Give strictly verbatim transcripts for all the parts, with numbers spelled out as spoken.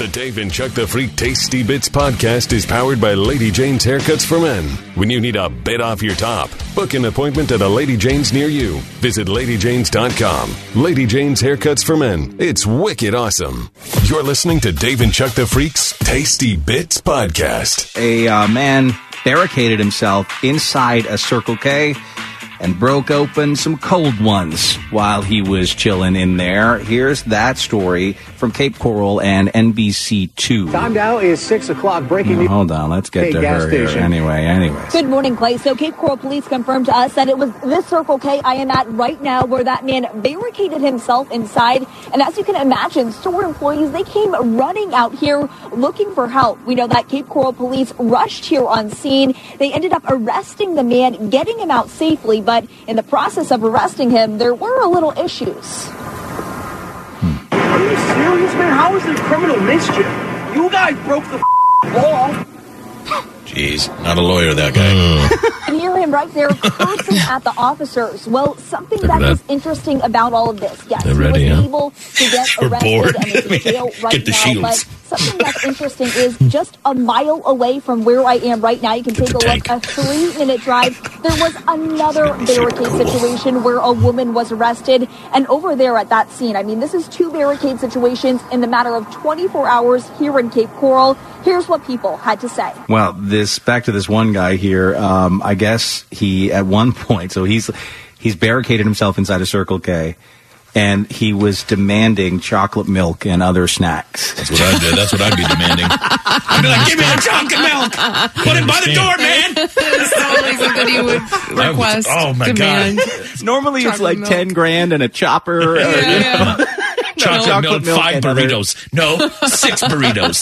The Dave and Chuck the Freak Tasty Bits podcast is powered by Lady Jane's Haircuts for Men. When you need a bit off your top, book an appointment at a Lady Jane's near you. Visit lady janes dot com. Lady Jane's Haircuts for Men. It's wicked awesome. You're listening to Dave and Chuck the Freak's Tasty Bits podcast. A uh, man barricaded himself inside a Circle K and broke open some cold ones while he was chilling in there. Here's that story from Cape Coral and N B C two. Time now is six o'clock. Breaking news. Oh, hold on, let's get to her here. Anyway, anyways. Good morning, Clay. So Cape Coral police confirmed to us that it was this Circle K I am at right now where that man barricaded himself inside. And as you can imagine, store employees, they came running out here looking for help. We know that Cape Coral police rushed here on scene. They ended up arresting the man, getting him out safely. But in the process of arresting him, there were a little issues. Are you serious, man? How is it criminal mischief? You guys broke the law. Jeez, not a lawyer, that guy. You can hear him right there cursing at the officers. Well, something that is interesting about all of this, yes, he ready, was huh? able to get We're arrested bored. and is in jail right Get the now. shields. But something that's interesting is just a mile away from where I am right now. You can Get take a the look, tank. a three-minute drive. There was another barricade cool. situation where a woman was arrested. And over there at that scene, I mean, this is two barricade situations in the matter of twenty-four hours here in Cape Coral. Here's what people had to say. Well, this back to this one guy here. Um, I guess he at one point, so he's he's barricaded himself inside a Circle K, and he was demanding chocolate milk and other snacks. That's what I'd do. That's what I'd be demanding. I'd be like, give me the chocolate milk. Put it by the door, man. That's totally something you would request. Oh, my demand. God. Normally, it's Chocolate like milk. ten grand and a chopper. Yeah, or, you know. yeah. Chocolate, Chocolate milk, milk five and other- burritos. No, six burritos.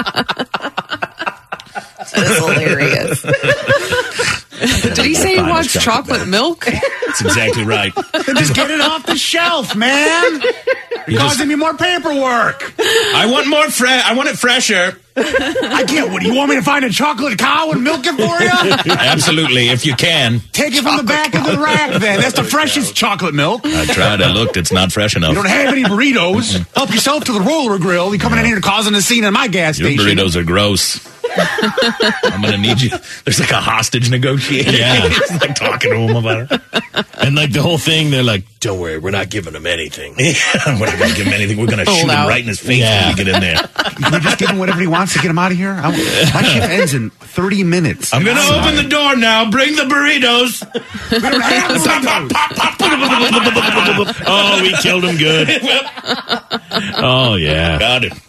That's hilarious. Did he say he wants chocolate milk? That's exactly right. Just get it off the shelf, man. You're causing me more paperwork. I want more fresh. I want it fresher. I can't. What do you want me to find a chocolate cow and milk it for you? Absolutely, if you can. Take it from the back of the rack, then. That's the freshest chocolate milk. I tried. I looked. It's not fresh enough. You don't have any burritos. Help yourself to the roller grill. You're coming in here causing a scene at my gas Your station. burritos are gross. I'm gonna need you. There's like a hostage negotiator. Yeah. He's like talking to him about it. And like the whole thing, they're like, don't worry, we're not giving him anything. Yeah, we're not gonna give him anything. We're gonna Hold shoot him out. right in his face Yeah. when we get in there. Can we just give him whatever he wants to get him out of here? I, my shift ends in thirty minutes. I'm gonna open the door now. Bring the burritos. We don't have Pop, pop, pop, pop, pop. Oh, we killed him good. Oh, yeah. Got him.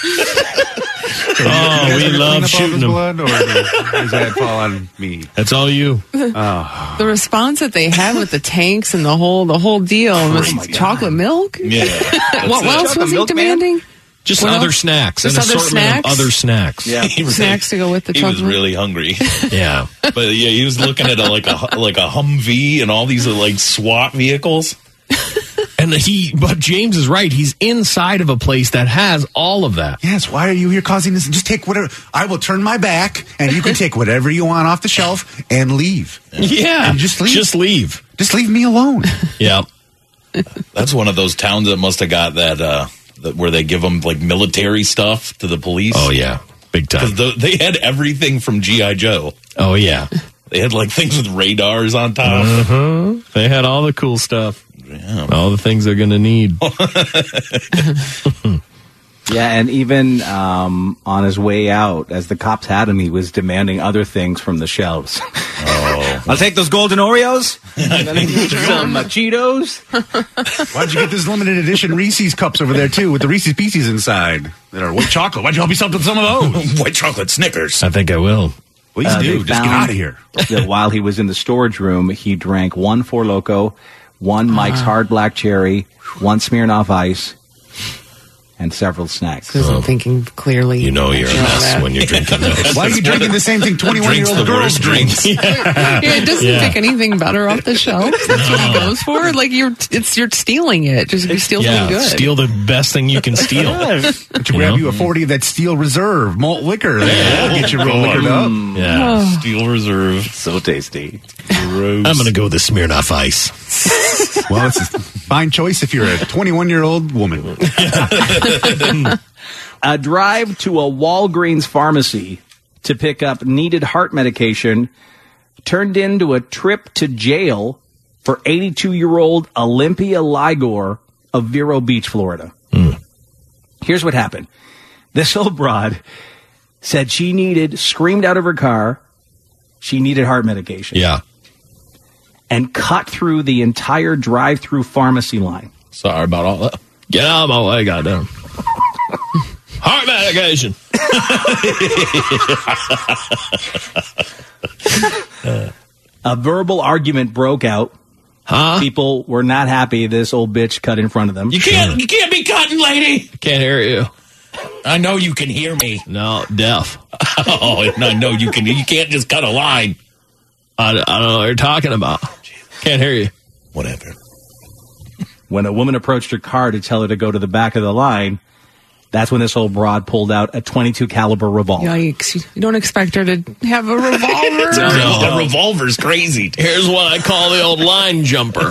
Oh, we love shooting him. blood, or does that fall on me? That's all you. The response that they had with the tanks and the whole the whole deal was my God. chocolate milk. Yeah. What, what else Chocolate was he milk, man? demanding? Just What other else? snacks. Just An other assortment snacks? of other snacks. Yeah. He was- Snacks to go with the He chocolate. was really hungry. Yeah. But yeah, he was looking at a, like a like a Humvee and all these are like SWAT vehicles. And he, but James is right. He's inside of a place that has all of that. Yes, why are you here causing this? Just take whatever. I will turn my back, and you can take whatever you want off the shelf and leave. Yeah. And just leave. Just leave. Just leave me alone. Yeah. That's one of those towns that must have got that, uh, that where they give them like military stuff to the police. Oh, yeah. Big time. Because they had everything from G I. Joe. Oh, yeah. They had like things with radars on top. Uh-huh. They had all the cool stuff. Yeah. All the things they're going to need. Yeah, and even um, on his way out, as the cops had him, he was demanding other things from the shelves. Oh. I'll take those golden Oreos, and then some uh, Cheetos. Why'd you get this limited edition Reese's cups over there, too, with the Reese's Pieces inside that are white chocolate? Why'd you help me something with some of those? White chocolate Snickers. I think I will. Please Uh, do. they Just get found out of here. That while he was in the storage room, he drank one Four Loko, one Mike's Hard Black Cherry, one Smirnoff Ice, and several snacks. Wasn't thinking clearly. You know you're a and all mess that. when you're drinking those. Why are you drinking the same thing Drinks twenty-one-year-old the girls worst drink? drinks. Yeah, it doesn't Yeah. pick anything better off the shelf. That's what he goes for. Like you're, it's you're stealing it. Just you steal Yeah, something good. steal the best thing you can steal. But you You grab know? you a forty of that Steel Reserve malt liquor. That'll get you real liquored up. Yeah. Steel Reserve. So tasty. Gross. I'm going to go with the Smirnoff Ice. Well, it's a fine choice if you're a twenty-one-year-old woman. A drive to a Walgreens pharmacy to pick up needed heart medication turned into a trip to jail for eighty-two-year-old Olympia Ligor of Vero Beach, Florida. Mm. Here's what happened. This old broad said she needed, screamed out of her car, she needed heart medication. Yeah. And cut through the entire drive-through pharmacy line. Sorry about all that. Get out of my way, goddamn. Heart medication. A verbal argument broke out. Huh? People were not happy this old bitch cut in front of them. You can't, you can't be cutting, lady. Can't hear you. I know you can hear me. No, deaf. Oh, I know you can. You can't just cut a line. I, I don't know what you're talking about. Can't hear you. Whatever. When a woman approached her car to tell her to go to the back of the line, that's when this old broad pulled out a twenty-two caliber revolver. Yikes. You don't expect her to have a revolver? No, that revolver's crazy. Here's what I call the old line jumper.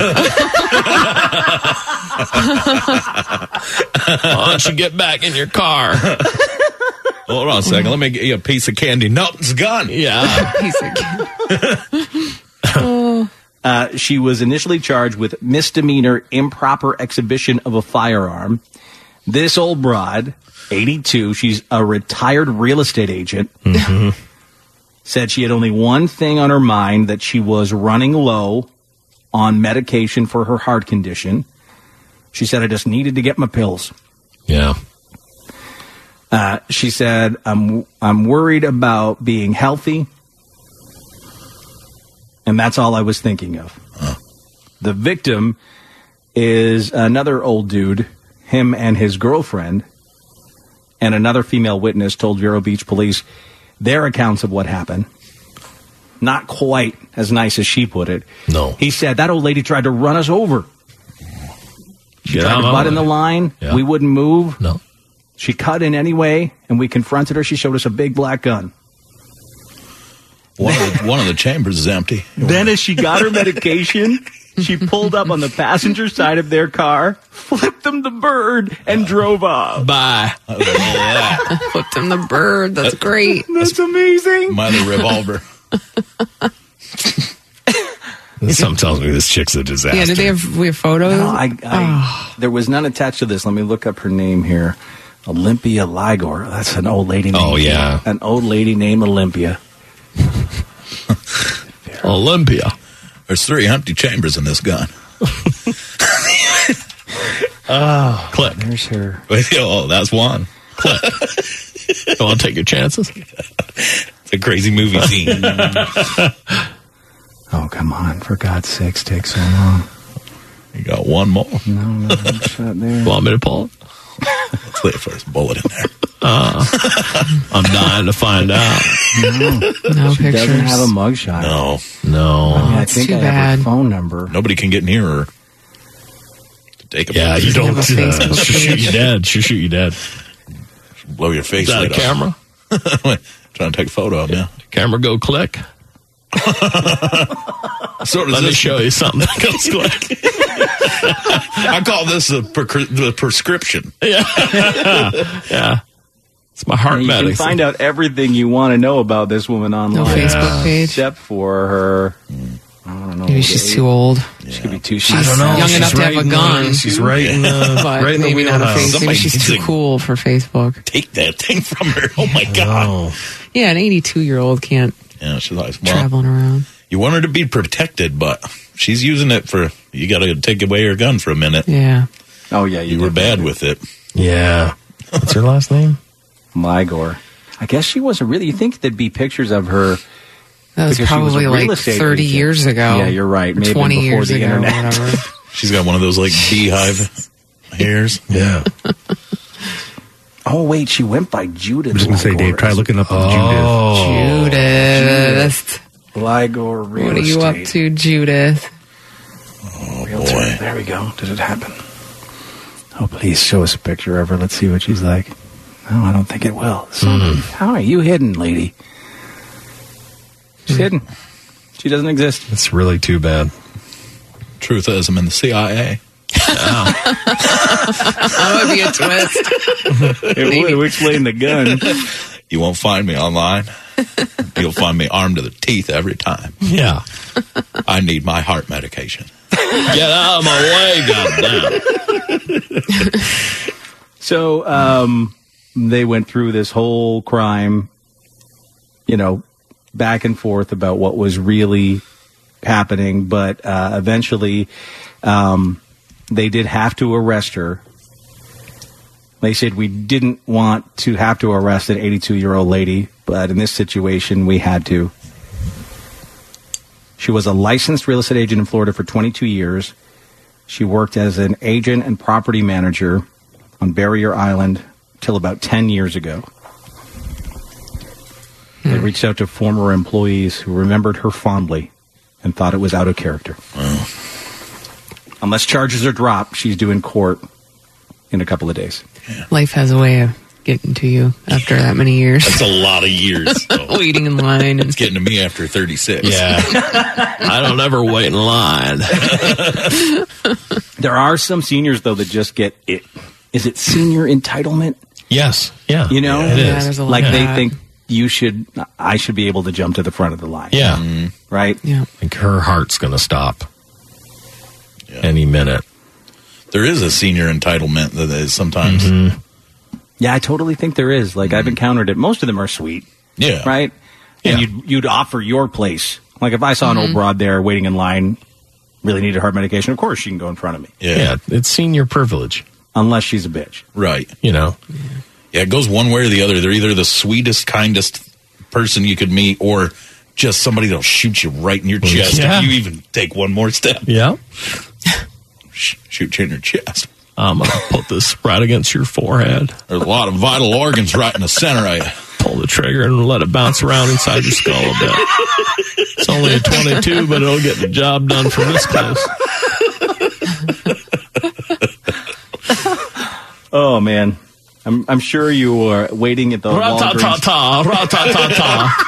Why don't you get back in your car? Hold on a second. Let me get you a piece of candy. No, it's a gun. Yeah. Piece of candy. Oh. Uh, she was initially charged with misdemeanor improper exhibition of a firearm. This old broad, eighty-two, she's a retired real estate agent, mm-hmm. said she had only one thing on her mind, that she was running low on medication for her heart condition. She said, I just needed to get my pills. Yeah. Uh, she said, I'm, I'm worried about being healthy. And that's all I was thinking of. Huh. The victim is another old dude. Him and his girlfriend and another female witness told Vero Beach police their accounts of what happened. Not quite as nice as she put it. No. He said, that old lady tried to run us over. She Get tried to butt in the line. Yeah. We wouldn't move. No. She cut in anyway, and we confronted her. She showed us a big black gun. One of the, one of the chambers is empty. Then as she got her medication, she pulled up on the passenger side of their car, flipped them the bird, and drove off. Bye. Flipped him the bird. That's great. That's amazing. My other revolver. Something tells me this chick's a disaster. Yeah, do they have, we have photos? No, I, I, There was none attached to this. Let me look up her name here. Olympia Ligor. That's an old lady name. Oh, yeah. An old lady named Olympia. Olympia. There's three empty chambers in this gun. Oh, click. There's her. Oh, that's one. Click. You want to take your chances? It's a crazy movie scene. Oh, come on. For God's sakes, take so long. You got one more. No, no, shut there. Want me to pull it? Let's lay a first bullet in there. Uh, I'm dying to find out. No, no she pictures. doesn't have a mugshot. No. No. I, mean, I That's think too I have bad. her phone number. Nobody can get near her to take a Yeah, picture. you don't. Uh, Have a Facebook she'll shoot you dead. She'll shoot you dead. Blow your face Is that a right camera? off. Trying to take a photo of you. Camera go click. So does Let me this show you something that goes click. I call this the, per- the prescription. Yeah. Yeah. It's my heart And you medicine. can find out everything you want to know about this woman online. No Facebook page. Except for her. I don't know. Maybe she's too old. She could be too. She's young She's enough to have right a in the- gun. she's right in the, But right in the maybe not a wheelhouse. face. Maybe Somebody she's needs too to- cool for Facebook. Take that thing from her. Oh, my God. Oh. Yeah, an eighty-two-year-old can't Yeah, she's like, well, traveling around. you want her to be protected, but she's using it for, you got to take away her gun for a minute. Yeah. Oh yeah, You you, were did bad that. with it. Yeah. What's her last name? Ligor. I guess she wasn't really. You think there'd be pictures of her? That was because she was a probably real like estate thirty agent. years ago. Yeah, you're right. Or Maybe twenty before years the ago internet. or whatever. She's got one of those like beehive hairs. Yeah. Oh wait, she went by Judith. I'm just going to say, Ligor. Dave, try looking up Oh. Judith. Ligor real What are you estate. up to, Judith? Oh, Realtor. boy. There we go. Did it happen? Oh, please show us a picture of her. Let's see what she's like. No, I don't think it will. So, How are you hidden, lady? She's hidden. She doesn't exist. It's really too bad. Truth is, I'm in the C I A. That would be a twist. It would explain the gun. You won't find me online. You'll find me armed to the teeth every time. Yeah. I need my heart medication. Get out of my way, goddamn. So um, they went through this whole crime, you know, back and forth about what was really happening, but uh, eventually um, they did have to arrest her. They said we didn't want to have to arrest an eighty-two-year-old lady, but in this situation, we had to. She was a licensed real estate agent in Florida for twenty-two years. She worked as an agent and property manager on Barrier Island till about ten years ago. They reached out to former employees who remembered her fondly and thought it was out of character. Oh. Unless charges are dropped, she's due in court in a couple of days. Life has a way of getting to you after that many years. That's a lot of years. Though. Waiting in line. And It's getting to me after thirty-six. Yeah. I don't ever wait in line. There are some seniors, though, that just get it. Is it senior entitlement? Yes. Yeah. You know? Yeah, it Yeah, is. there's a lot Like of they that. think you should, I should be able to jump to the front of the line. Yeah. Mm-hmm. Right? Yeah. Like her heart's going to stop Yeah. any minute. There is a senior entitlement that is sometimes. Mm-hmm. Yeah, I totally think there is. Like, I've encountered it. Most of them are sweet. Yeah. Right? And Yeah. you'd, you'd offer your place. Like, if I saw an old broad there waiting in line, really needed heart medication, of course she can go in front of me. Yeah. Yeah. It's senior privilege, Unless she's a bitch. Right. you know. Yeah, it goes one way or the other. They're either the sweetest, kindest person you could meet or just somebody that'll shoot you right in your chest Yeah. if you even take one more step. Yeah. Sh- shoot you in your chest. I'm going to put this right against your forehead. There's a lot of vital organs right in the center of you. Pull the trigger and let it bounce around inside your skull a bit. It's only a twenty-two, but it'll get the job done from this close. Oh, man. I'm, I'm sure you are waiting at the Walgreens. Ra-ta-ta-ta, ra-ta-ta-ta.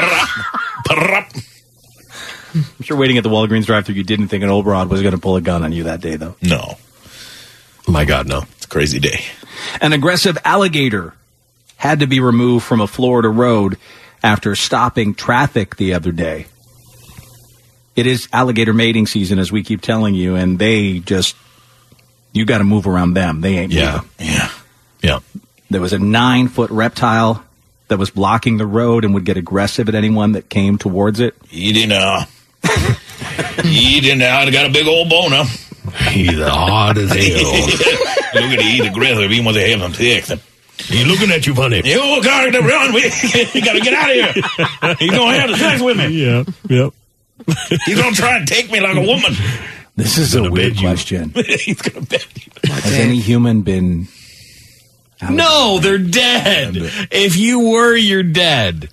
I'm sure waiting at the Walgreens drive-thru, you didn't think an old broad was going to pull a gun on you that day, though. No. My God, no. It's a crazy day. An aggressive alligator had to be removed from a Florida road after stopping traffic the other day. It is alligator mating season, as we keep telling you, and they just, you got to move around them. They ain't Yeah. moving. Yeah. Yeah. There was a nine-foot reptile that was blocking the road and would get aggressive at anyone that came towards it. Eating now. Eating now. I got a big old boner. He's hard as hell. Look at he eat aggressive even when they have them sex. He's looking at you funny. You got to run. We, you got to get out of here. He's going to have the sex with me. Yeah. Yep. He's going to try and take me like a woman. This is a gonna weird bid you. question. He's going to bet you. Has any human been... No, they're dead. If you were, you're dead.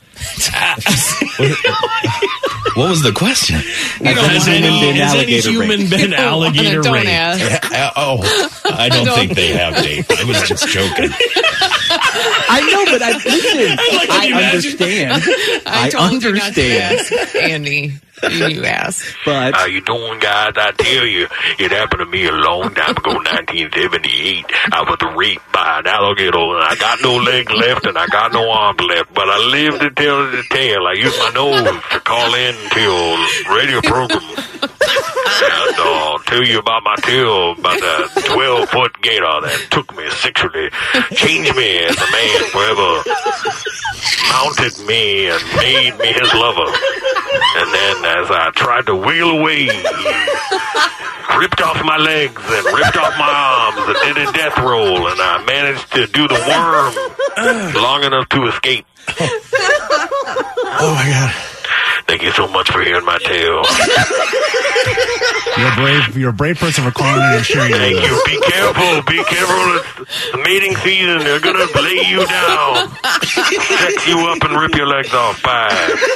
What was the question? Has Has any any, human been has any alligator human raped? been alligator Don't raped? ask. Uh, oh, I don't think they have, Dave. I was just joking. I know, but I, listen, like when I you imagine- understand. I, I told you not to understand. ask, Andy. You ask. But How you doing, guys? I tell you, it happened to me a long time ago, nineteen seventy-eight. I was raped by an alligator, and I got no legs left, and I got no arms left, but I lived to tell the tale. I used my nose to call in to a radio program, and uh, tell you about my tale about the twelve-foot gator that took me sexually, changed me as a man forever, mounted me and made me his lover. And then as I tried to wheel away, he ripped off my legs and ripped off my arms and did a death roll, and I managed to do the worm long enough to escape. Oh, my God. Thank you so much for hearing my tale. You're a brave. You're a brave person for calling in and sharing Thank with you. us. Be careful. Be careful. It's the mating season. They're going to lay you down, sex you up, and rip your legs off. Bye.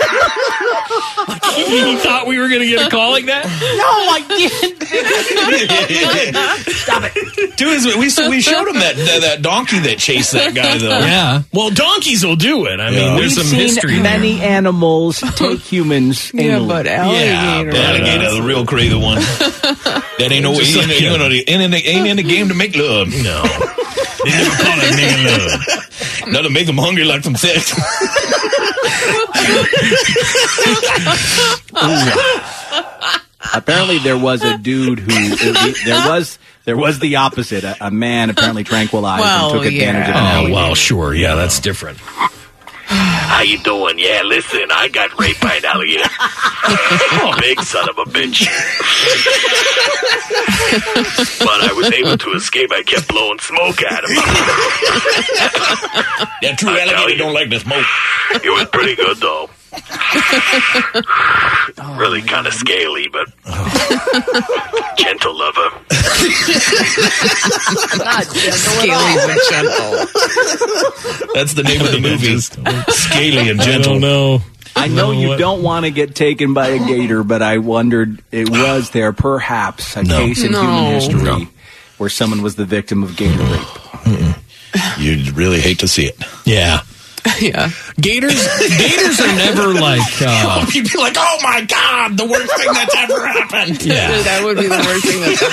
You thought we were going to get a call like that? Dude, we, we showed him that, that that donkey that chased that guy, though. Yeah. Well, donkeys will do it. I mean, Yeah. there's we've some seen history many there. animals take humans Yeah, anally. but Yeah, alligator. but, uh, Alligator real crazy one. That ain't no ain't, Just in, like, ain't, yeah. in, ain't, in the, ain't in the game to make love. No. They never call it making love. Not to make them hungry like some sex. Apparently, there was a dude who there was there was the opposite. A, a man apparently tranquilized Well, and took advantage yeah. of an Oh, alligator. well, sure. Yeah, that's different. How you doing? Yeah, listen, I got raped by an alligator. Big son of a bitch. But I was able to escape. I kept blowing smoke at him. That true I tell alligator you. don't like the smoke. It was pretty good, though. Really kind of scaly, but gentle lover. Scaly but gentle. That's the name of the movie. Scaly and I gentle. don't know. I know you what- don't want to get taken by a gator, but I wondered it was there perhaps a No. case in No. human history No. where someone was the victim of gator rape. You'd really hate to see it. Yeah. Yeah. Gators gators are never like uh, You'd be like, oh my God, the worst thing that's ever happened. yeah. That would be the worst thing that's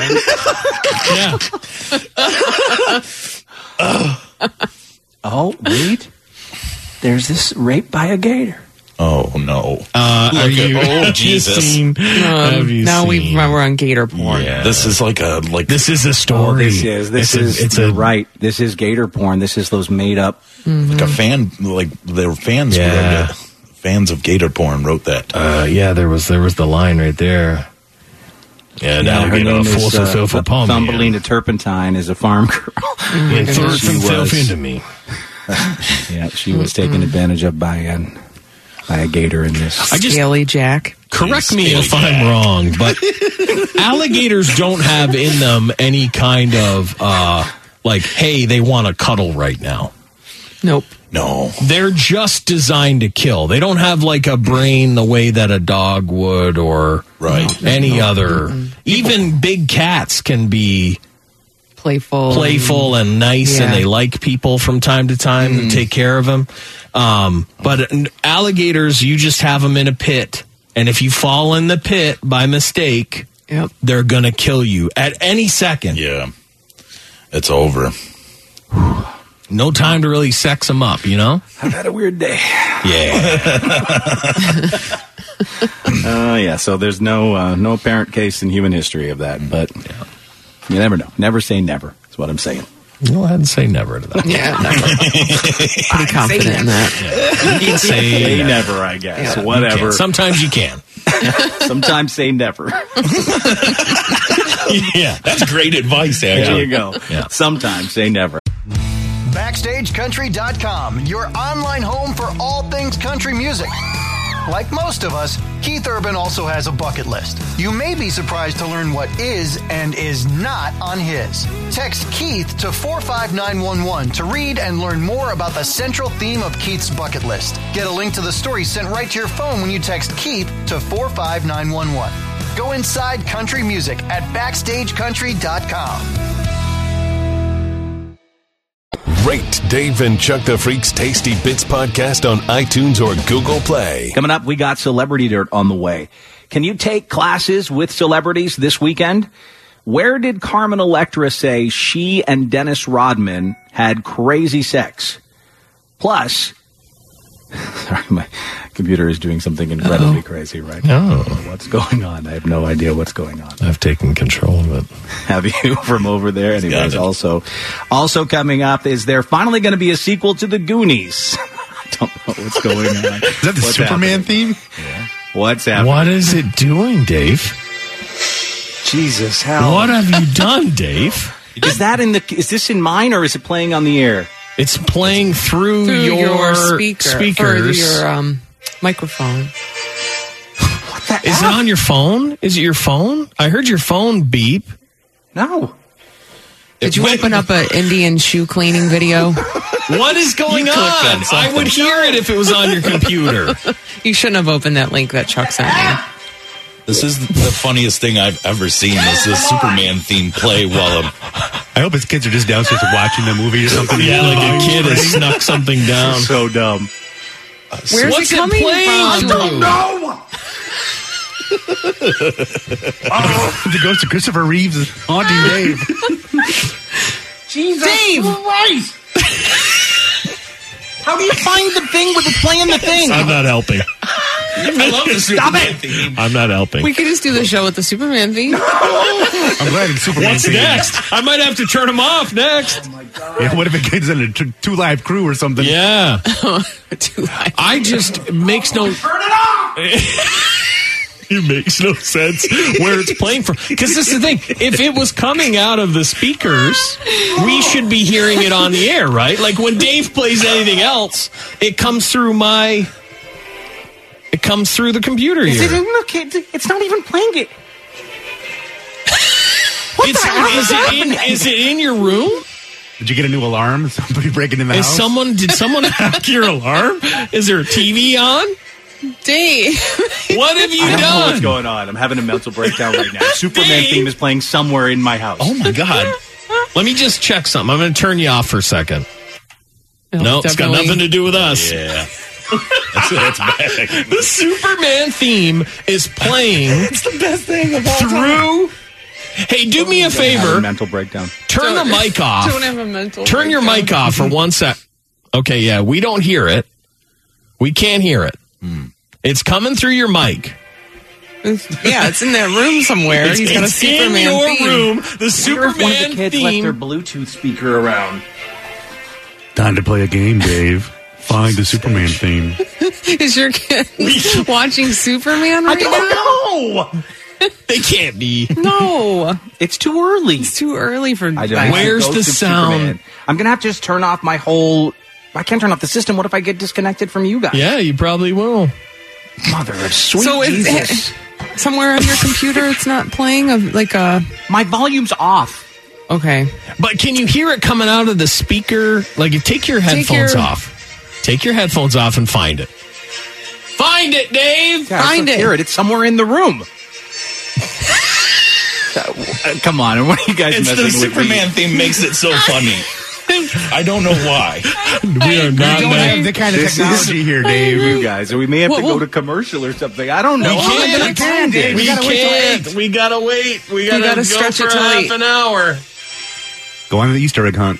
ever happened. Yeah. Oh, wait. There's this rape by a gator. Oh, no. Uh, Look are at- you, oh, have you Jesus. seen- have Um, you now we seen- we're on gator porn. Yeah. This is like a, like, This is a Oh, story. this is this it's is a, it's you're a right. This is gator porn. This is those made up. like a fan, like, they were fans who Yeah. wrote it. Fans of gator porn wrote that. Uh, yeah, there was there was the line right there. Yeah, now her we name get a is full uh, filth palm. Thumbelina Turpentine is a farm girl. And third She from filth was- into me. Yeah, she was taken advantage of by an by a gator in this. I just Scaly Jack. correct me Scaly if I'm wrong, but alligators don't have in them any kind of uh, like, hey, they want to cuddle right now. Nope. No. They're just designed to kill. They don't have like a brain the way that a dog would or Right. any other. Even big cats can be Playful. playful and nice, Yeah. and they like people from time to time and take care of them. Um, but uh, alligators, you just have them in a pit, and if you fall in the pit by mistake, Yep. they're gonna kill you at any second. Yeah. It's over. No time to really sex them up, you know? I've had a weird day. Yeah. Oh yeah, so there's no uh, no apparent case in human history of that, but you never know. Never say never. That's what I'm saying. Go ahead and say never to that. Yeah. Never. Pretty confident in that. You can say, Say never. never, I guess. Yeah. You Whatever. can. Sometimes you can. Sometimes say never. Yeah. That's great advice, There actually. you go. Yeah. Sometimes say never. Backstage Country dot com, your online home for all things country music. Like most of us, Keith Urban also has a bucket list. You may be surprised to learn what is and is not on his. Text Keith to four five nine one one to read and learn more about the central theme of Keith's bucket list. Get a link to the story sent right to your phone when you text Keith to four five nine one one. Go inside country music at Backstage Country dot com. Rate Dave and Chuck the Freak's Tasty Bits podcast on iTunes or Google Play. Coming up, we got Celebrity Dirt on the way. Can you take classes with celebrities this weekend? Where did Carmen Electra say she and Dennis Rodman had crazy sex? Plus, sorry, my computer is doing something incredibly crazy right now. Oh. What's going on? I have no idea what's going on. I've taken control of it. Have you from over there? Anyways, it. also, also coming up, is there finally going to be a sequel to The Goonies? I don't know what's going on. Is that the What's Superman happening? theme? What's happening? What is it doing, Dave? Jesus, hell. What have you done, Dave? Is that in the? Is this in mine or is it playing on the air? It's playing through, Through your, your speaker. speakers. Or your um, microphone. What the? Is it F? on your phone? Is it your phone? I heard your phone beep. No. Did you open up an Indian shoe cleaning video? What is going You on? clicked on I would hear it if it was on your computer. You shouldn't have opened that link that Chuck sent me. This is the funniest thing I've ever seen. Is the Superman theme play while I'm. I hope his kids are just downstairs watching the movie or something. Yeah, like a kid has snuck something down. So dumb. Where's What's it it coming playing from? through? No. The ghost of Christopher Reeves is haunting Dave. Jesus Dave! Christ! How do you find the thing with the playing the thing? I'm not helping. I love the Stop Superman it! theme. I'm not helping. We could just do the show with the Superman theme. I'm glad it's Superman. What's theme. next? I might have to turn him off next. Yeah, what if it gets in a t- two live crew or something? Yeah. Too high. I just it makes no. Turn it off! It makes no sense where it's playing from. Because this is the thing. If it was coming out of the speakers, we should be hearing it on the air, right? Like when Dave plays anything else, it comes through my. It comes through the computer Is here. it in the kid? It's not even playing it. What It's, the hell is, is it in, happening? is it in your room? Did you get a new alarm? Is somebody breaking in the Is house? someone did someone hack your alarm? Is there a T V on? Dave. What have you I don't know what's done? going on. I'm having a mental breakdown right now. Superman Dave. theme is playing somewhere in my house. Oh my God. Let me just check something. I'm going to turn you off for a second. No, it's got definitely. nothing to do with us. Yeah. That's, that's bad. The Superman theme is playing It's the best thing of all time. through. Hey, do me a I'm having a favor. mental breakdown. Turn the Don't- mic off. Don't have a mental Turn your breakdown. mic off for one sec. Okay, yeah, we don't hear it. We can't hear it. It's coming through your mic. Yeah, it's in that room somewhere. It's, He's got a it's Superman in your theme. room. The Wonder if one of Superman the kids left theme. their Bluetooth speaker around. Time to play a game, Dave. Find the Superman theme. Is your kid watching Superman I right don't know. They can't be. now? No. It's too early. It's too early for I that. don't Where's Ghost the of sound? Superman. I'm gonna have to just turn off my whole. I can't turn off the system. What if I get disconnected from you guys? Yeah, you probably will. Mother of sweet So is Jesus. somewhere on your computer it's not playing of like a My volume's off. okay. But can you hear it coming out of the speaker? Like, if take your Take headphones your- off. Take your headphones off and find it. Find it, Dave. Yeah, I Find still it. Hear it. It's somewhere in the room. Uh, Come on, and what are you guys It's messing the with? Superman theme makes it so funny. I don't know why. We are We not don't back. have the kind of This technology is- here, Dave. You guys, or we may have Well, to go well- to commercial or something. I don't know. We How am I can't. gonna find it? We gotta wait till can't. eight. We gotta wait. We gotta, gotta go stretch for it till half eight. an hour. Go on to the Easter egg hunt.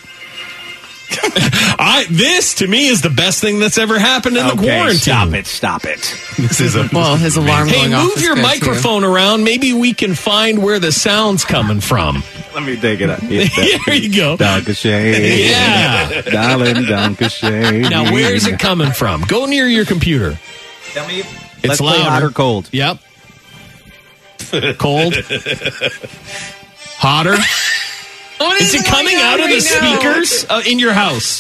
I this to me is the best thing that's ever happened in the Okay, quarantine. stop it, stop it. This is a Well, his alarm Hey, going off. move is your good, too. microphone around. Maybe we can find where the sound's coming from. Let me take it up. There you go. Dankeschön. Yeah. Darling, Dankeschön. Now, where is it coming from? Go near your computer. Tell me. It's Let's play louder. hot or cold. Yep. Cold. Hotter. What Is it going coming on out of right the now? speakers uh, in your house?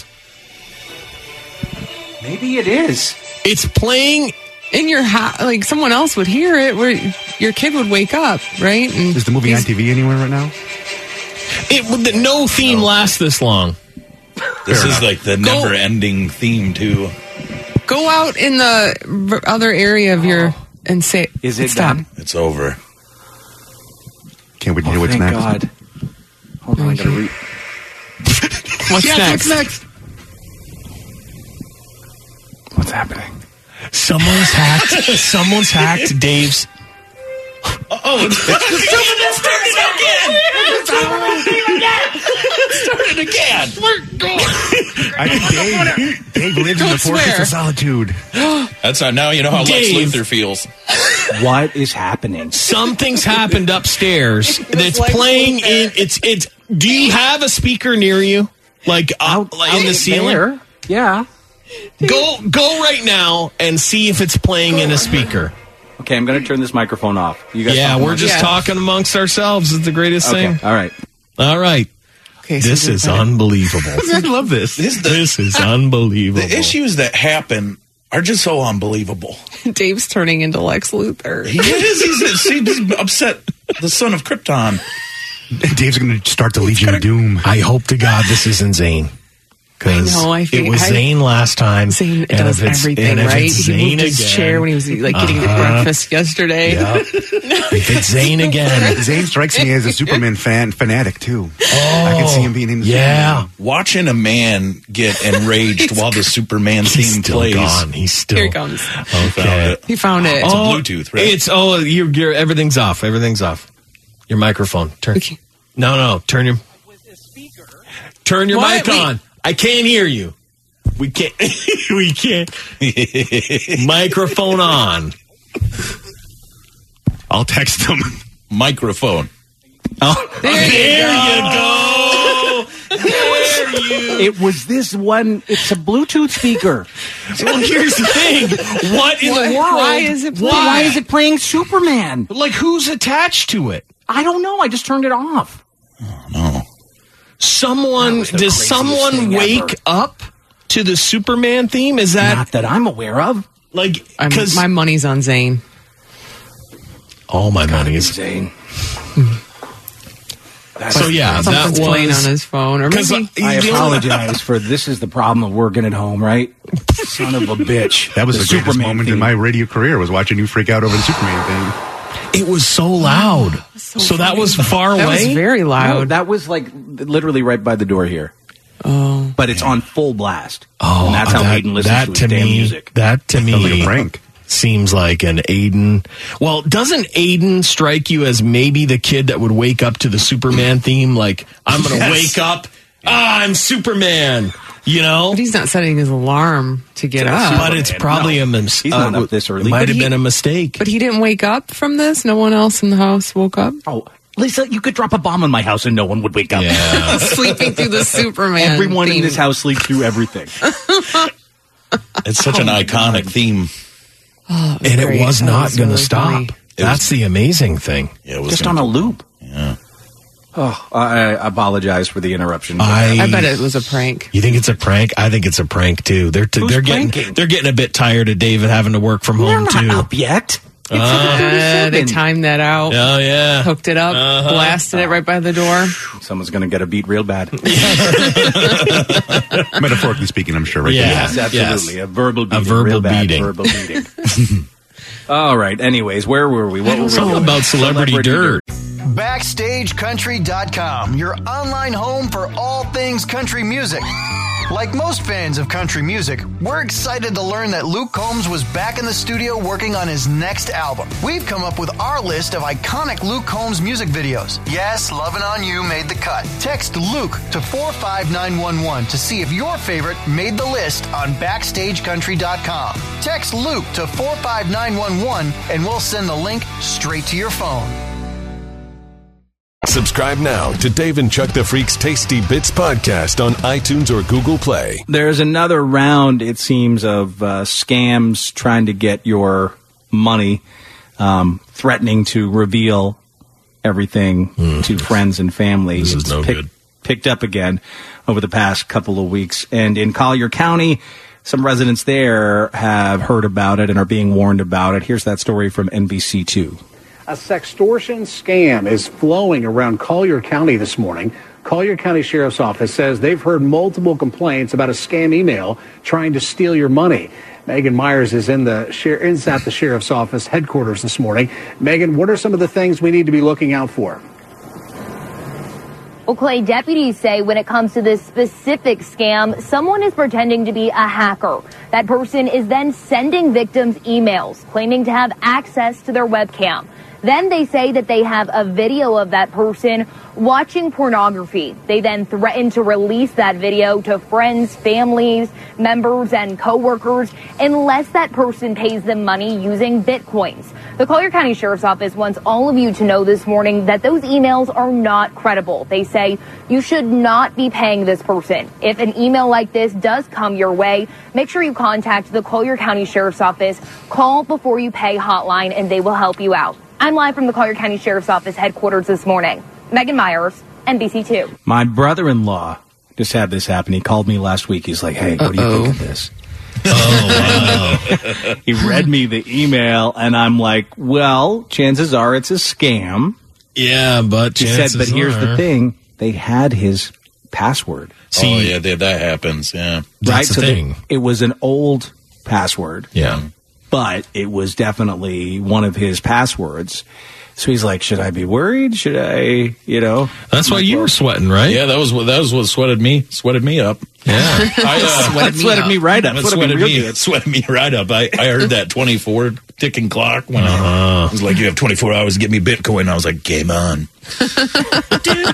Maybe it is. It's playing. in your house? Like someone else would hear it, where your kid would wake up, right? And Is the movie on T V anywhere right now? It would- no theme lasts this long. This Fair is enough. like the Go- never-ending theme too. go out in the r- other area of your and say, Is it stop? done? It's over. Can't wait to hear what's Thank next. God. Hold on, I gotta read. What's Yes, next? what's next? What's happening? Someone's hacked. Someone's hacked Dave's. Oh, it's started again. I think Dave, Dave lives in Don't the fortress swear. of solitude. That's how now you know how Lex Dave. Luthor feels. What is happening? Something's happened upstairs that's like playing Luther. in. It's it's. Do you have a speaker near you, like up like in the ceiling? There. Yeah. Go go right now and see if it's playing in a speaker. Okay, I'm gonna turn this microphone off. You guys. Yeah, talk we're amongst- just Yeah. talking amongst ourselves. It's the greatest Okay. thing. All right. All right. Okay, so This you're is right. unbelievable. I love this. This, the, This is unbelievable. the issues that happen are just so unbelievable. Dave's turning into Lex Luthor. He is. He's, he's upset the son of Krypton. Dave's going to start the Legion of Doom. I hope to God this isn't Zane. Because I know, I it think- was I- Zane last time. Zane and does if it's- everything, and if right? it's He Zane moved his again- chair when he was like getting Uh-huh. breakfast yesterday. Yeah. If it's Zane again. Zane strikes me as a Superman fan fanatic too. Oh, I can see him being in the yeah. Superman. Watching a man get enraged while the Superman He's theme still plays. gone. He's still. Here he comes. Okay. He found it. It's a Oh, Bluetooth, right? It's oh, you're, you're everything's off. Everything's off. Your microphone. Turn. Okay. No, no. Turn your. Turn your What? mic on. I can't hear you. We can't. we can't. Microphone on. I'll text him. Microphone. Oh, there, you go. There you. It was this one. It's a Bluetooth speaker. Well, here's the thing. What in What- the world? why is it Why? playing? Why is it playing Superman? Like, who's attached to it? I don't know. I just turned it off. No. Someone, was the does craziest someone thing wake ever. up to the Superman theme? Is that Not that I'm aware of. like, I'm- because my money's on Zane. all my money is. Zane. So yeah, that Something's was playing on his phone, or 'cause, maybe uh, I the only- apologize for this is the problem of working at home, right? Son of a bitch. That was The the, greatest Superman moment in theme. my radio career was watching you freak out over the Superman thing. It was so loud. So, that was far that away. was very No, loud. that was like literally right by the door here. Oh, But it's on full blast. oh, and that's how that, Aiden listens that to his to damn me. music. That to Sounds like me a prank. seems like an Aiden. Well, doesn't Aiden strike you as maybe the kid that would wake up to the Superman theme? Like, I'm going to Yes. wake up. Ah, I'm Superman. You know. but he's not setting his alarm to get up. But it's probably No. a mistake. He's not up this early. Might But have he- been a mistake. But he didn't wake up from this. No one else in the house woke up. Oh, Lisa, you could drop a bomb on my house and no one would wake up. Yeah. Sleeping through the Superman. Everyone in theme. this house sleeps through everything. It's such an iconic theme. Oh, And great. it was That not was going to really stop. funny. That's the amazing thing. Yeah, it was Just gonna- on a loop. Yeah. Oh, I, I apologize for the interruption. I, I bet it was a prank. You think it's a prank? I think it's a prank too. They're t- Who's they're getting pranking? they're getting a bit tired of David having to work from They're home not too. up yet. It's Uh, they uh, timed that out, Oh yeah. hooked it up, Uh-huh. blasted it right by the door. Someone's going to get a beat real bad. Metaphorically speaking, I'm sure. Right Yeah. there. Yes, absolutely. Yes. A verbal beating. verbal real bad beating. Verbal beating. All right. Anyways, where were we? What were we It's all doing? about celebrity, dirt. Backstage Country dot com, your online home for all things country music. Like most fans of country music, we're excited to learn that Luke Combs was back in the studio working on his next album. We've come up with our list of iconic Luke Combs music videos. Yes, Lovin' On You made the cut. Text Luke to four five nine one one to see if your favorite made the list on Backstage Country dot com. Text Luke to four five nine one one and we'll send the link straight to your phone. Subscribe now to Dave and Chuck the Freak's Tasty Bits podcast on iTunes or Google Play. There's another round, it seems, of uh, scams trying to get your money, um, threatening to reveal everything to friends and family. This is It's no pick- good. Picked up again over the past couple of weeks. And in Collier County, some residents there have heard about it and are being warned about it. Here's that story from N B C two. A sextortion scam is flowing around Collier County this morning. Collier County Sheriff's Office says they've heard multiple complaints about a scam email trying to steal your money. Megan Myers is in the is at the Sheriff's Office headquarters this morning. Megan, what are some of the things we need to be looking out for? Well, Clay, deputies say when it comes to this specific scam, someone is pretending to be a hacker. That person is then sending victims emails claiming to have access to their webcam. Then they say that they have a video of that person watching pornography. They then threaten to release that video to friends, families, members, and coworkers unless that person pays them money using bitcoins. The Collier County Sheriff's Office wants all of you to know this morning that those emails are not credible. They say you should not be paying this person. If an email like this does come your way, make sure you contact the Collier County Sheriff's Office. Call before you pay hotline and they will help you out. I'm live from the Collier County Sheriff's Office headquarters this morning. Megan Myers, N B C two. My brother-in-law just had this happen. He called me last week. He's like, hey, what do you think of this? Oh wow! He read me the email, and I'm like, well, chances are it's a scam. Yeah, but He said, chances but here's are. the thing. They had his password. See, oh, yeah, that, that happens, yeah. Right? So the, it was an old password. Yeah. But it was definitely one of his passwords. So he's like, should I be worried? Should I, you know? That's why you were sweating, right? Yeah, that was what that was what sweated me, sweated me up. Yeah. I, uh, sweated, me, sweated me right up. It Sweated, sweated, me, me, it sweated me right up. I, I heard that twenty-four ticking clock when uh-huh. I, it was like, you have twenty-four hours to get me Bitcoin. I was like, game on. Yeah.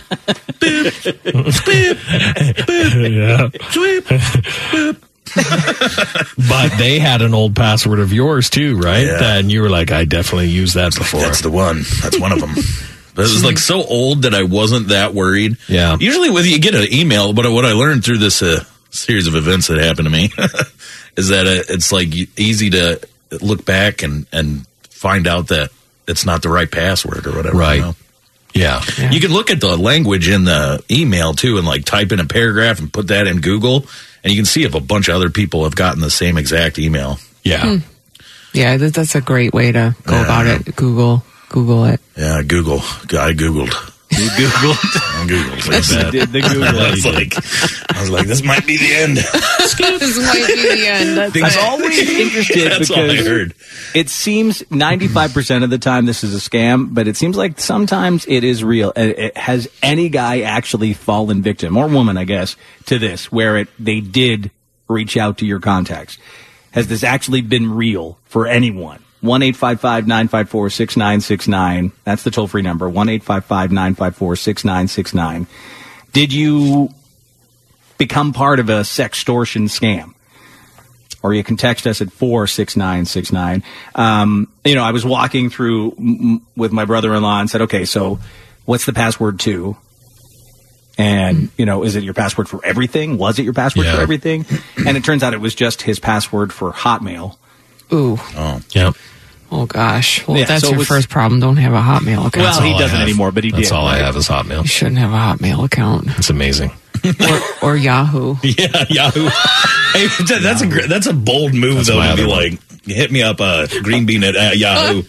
But they had an old password of yours too, right? Yeah. That, and you were like, I definitely used that before. That's the one. That's one of them. But it was like so old that I wasn't that worried. Yeah. Usually when you get an email, but what I learned through this uh, series of events that happened to me is that it's like easy to look back and, and find out that it's not the right password or whatever. Right. You know? Yeah. yeah. You can look at the language in the email too and like type in a paragraph and put that in Google. And you can see if a bunch of other people have gotten the same exact email. Yeah. Hmm. Yeah, that, that's a great way to go yeah. about it. Google, Google it. Yeah, Google. I Googled. You Googled? I Googled. Like that. Did the Google. I was like, I was like, this might be the end. This might be the end. That's I was always interested That's all I because heard. It seems ninety-five percent of the time this is a scam, but it seems like sometimes it is real. It, it, has any guy actually fallen victim, or woman, I guess, to this, where it they did reach out to your contacts? Has this actually been real for anyone? one eight five five nine five four six nine six nine. That's the toll-free number, one eight five five nine five four six nine six nine. Did you become part of a sextortion scam? Or you can text us at four six nine six nine. Um, you know, I was walking through m- with my brother-in-law and said, okay, so what's the password to? And, you know, is it your password for everything? Was it your password Yeah. for everything? And it turns out it was just his password for Hotmail. Ooh. Oh. Yep. Oh, gosh. Well, Yeah, if that's so it your was- first problem, don't have a Hotmail account. Well, he all I doesn't have. anymore, but he That's did. all I right? have is Hotmail. You shouldn't have a Hotmail account. It's amazing. or, or Yahoo. Yeah, Yahoo. Hey, that's a gr- that's a bold move That's though my to be other one. like, hit me up, uh, green bean at uh, Yahoo.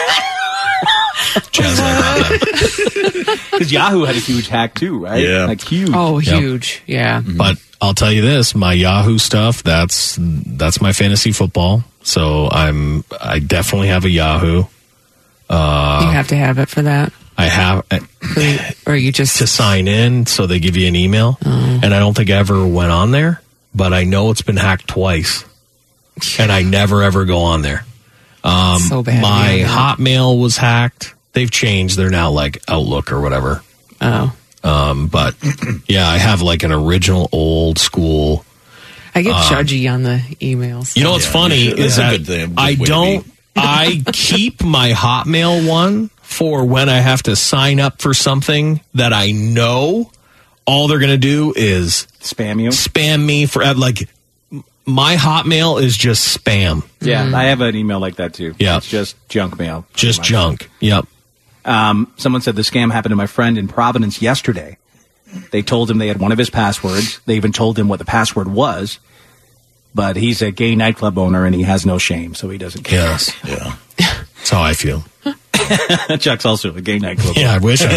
Chaz and I had that. Because Yahoo had a huge hack too, right? Yeah. Like huge. Oh, Yep. huge. Yeah. But I'll tell you this, my Yahoo stuff, that's that's my fantasy football. So I'm I definitely have a Yahoo. Uh, you have to have it for that. I have Or you just to sign in, so they give you an email. Oh. And I don't think I ever went on there, but I know it's been hacked twice. And I never ever go on there. Um, So bad, my yeah. Hotmail was hacked. They've changed. They're now like Outlook or whatever. Oh. Um, but yeah, I have like an original old school. I get Um, judgy on the emails. You know what's Yeah, funny you should. is That's a that good thing, good I way to don't. be. I keep my Hotmail one for when I have to sign up for something that I know all they're going to do is Spam you? spam me for like my Hotmail is just spam, Yeah, I have an email like that too. Yeah. It's just junk mail. just junk. Yep. Um, someone said the scam happened to my friend in Providence yesterday. They told him they had one of his passwords. They even told him what the password was. But he's a gay nightclub owner and he has no shame, so he doesn't care. Yes. Yeah. That's how I feel. Chuck's also a gay nightclub Yeah, I wish I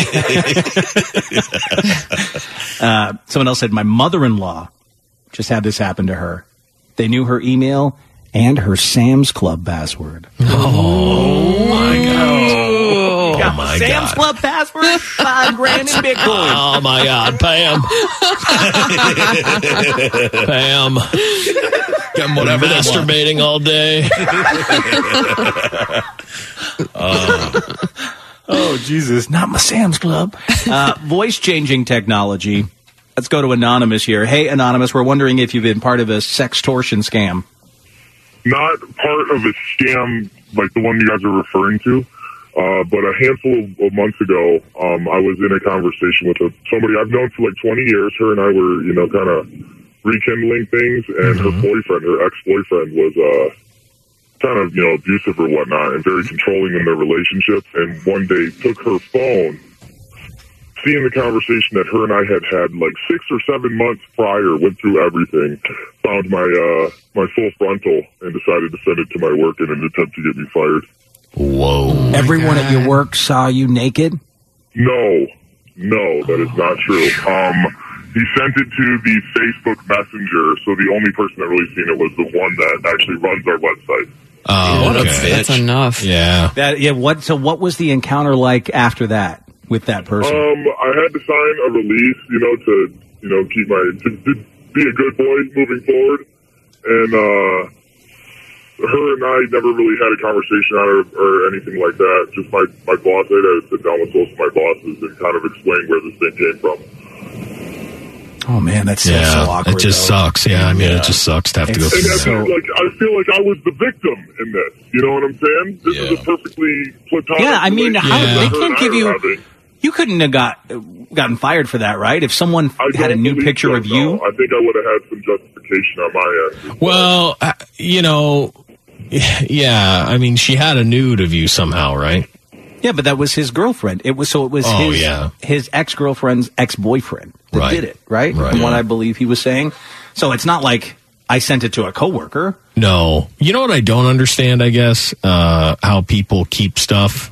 was. Uh, someone else said my mother-in-law just had this happen to her. They knew her email and her Sam's Club password. Oh my god. Oh my Sam's god. Club password, five grand in Bitcoin. Oh my god, Pam. Pam. Got whatever they want. Masturbating all day. Oh, Jesus. Not my Sam's Club. Uh, voice-changing technology. Let's go to Anonymous here. Hey, Anonymous, we're wondering if you've been part of a sextortion scam. Not part of a scam like the one you guys are referring to, uh, but a handful of, of months ago, um, I was in a conversation with a, somebody I've known for like twenty years. Her and I were, you know, kind of rekindling things, and Mm-hmm. her boyfriend, her ex-boyfriend, was uh, kind of, you know, abusive or whatnot and very controlling in their relationship. And one day took her phone, seeing the conversation that her and I had had like six or seven months prior, went through everything, found my uh, my full frontal, and decided to send it to my work in an attempt to get me fired. Whoa. Everyone at your work saw you naked? No, no, that is not true. Um, he sent it to the Facebook Messenger, so the only person that really seen it was the one that actually runs our website. Oh, What a okay. That's enough. Yeah. That, yeah. What? So, what was the encounter like after that with that person? Um, I had to sign a release, you know, to you know keep my to, to be a good boy moving forward, and uh, her and I never really had a conversation on it or, or anything like that. Just my my boss, I had to sit down with both of my bosses and kind of explain where this thing came from. Oh man, that's so, Yeah, so awkward. it just though. sucks. Yeah, I mean, it just sucks to have to go It's through And I that. feel like I feel like I was the victim in this. You know what I'm saying? This is a perfectly platonic. Yeah, I mean, how, relationship they that her can't and give I are you. having. You couldn't have got gotten fired for that, right? If someone I had a don't new believe picture so, of you. no. I think I would have had some justification on my end. Well, uh, you know, yeah, I mean, she had a nude of you somehow, right? Yeah, but that was his girlfriend. It was so it was Oh, his yeah. his ex girlfriend's ex boyfriend that Right. did it, right? Right. From what Yeah. I believe he was saying. So it's not like I sent it to a coworker. No. You know what I don't understand, I guess? Uh, how people keep stuff.